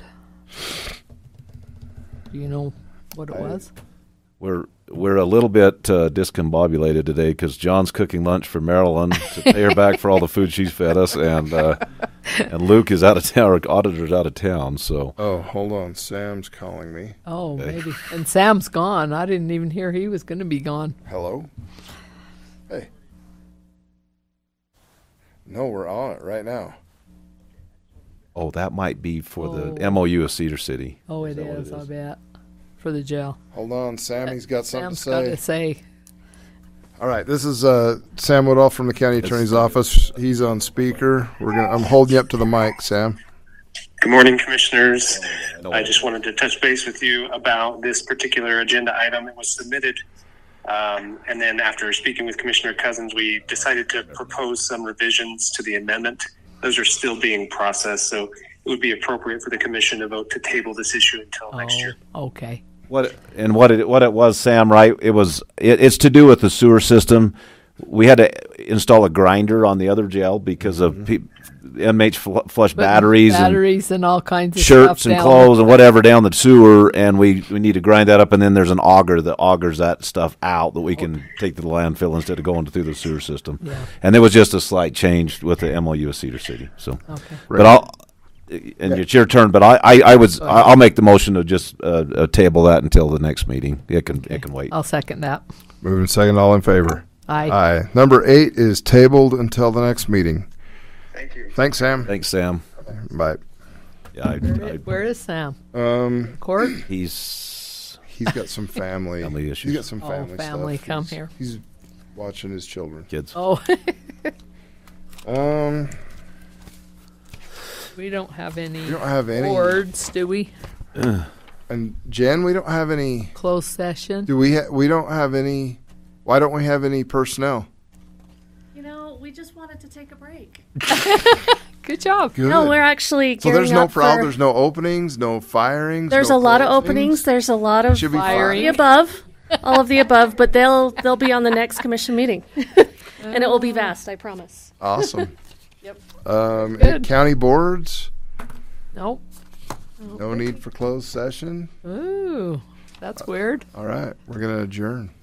Do you know what it was? We're a little bit discombobulated today because John's cooking lunch for Marilyn to pay her back for all the food she's fed us, and Luke is out of town. Our auditor's out of town. So hold on, Sam's calling me. Oh, maybe. And Sam's gone. I didn't even hear he was going to be gone. Hello. Hey. No, we're on it right now. Oh, that might be for the MOU of Cedar City. Oh, it is, I bet. For the jail. Hold on, Sammy's got something Sam's to got say. to say. All right, this is Sam Woodall from the County Attorney's Office. He's on speaker. I'm holding you up to the mic, Sam. Good morning, Commissioners. I just wanted to touch base with you about this particular agenda item. It was submitted, and then after speaking with Commissioner Cousins, we decided to propose some revisions to the amendment. Those are still being processed, so it would be appropriate for the Commission to vote to table this issue until next year. Okay. What it was, Sam? Right? It's to do with the sewer system. We had to install a grinder on the other jail because of inmates flush batteries and all kinds of shirts stuff and clothes and whatever down the sewer, and we need to grind that up. And then there's an auger that augers that stuff out that we can take to the landfill instead of going through the sewer system. Yeah. And there was just a slight change with the MOU of Cedar City. So, okay. But it's your turn. But I'll make the motion to just table that until the next meeting. It can wait. I'll second that. Moving second, all in favor. Aye. Aye. Number 8 is tabled until the next meeting. Thank you. Thanks, Sam. Thanks, Sam. Bye. Yeah, Where is Sam? Court. He's got some family issues. He's got some family stuff. Family, come here. He's watching his children. Kids. Oh. We don't have any. Boards, do we? And Jen, we don't have any closed session. Do we? We don't have any. Why don't we have any personnel? You know, we just wanted to take a break. Good job. Good. No, we're actually so there's gearing no up problem. for- There's no openings, no firings. There's no a lot of closings? openings. There's a lot of Should be firing. fine. The above, all of the above, but they'll be on the next commission meeting, and it will be vast. I promise. Awesome. Yep. Good. County boards. Nope. No need for closed session. Ooh, that's weird. All right, we're gonna adjourn.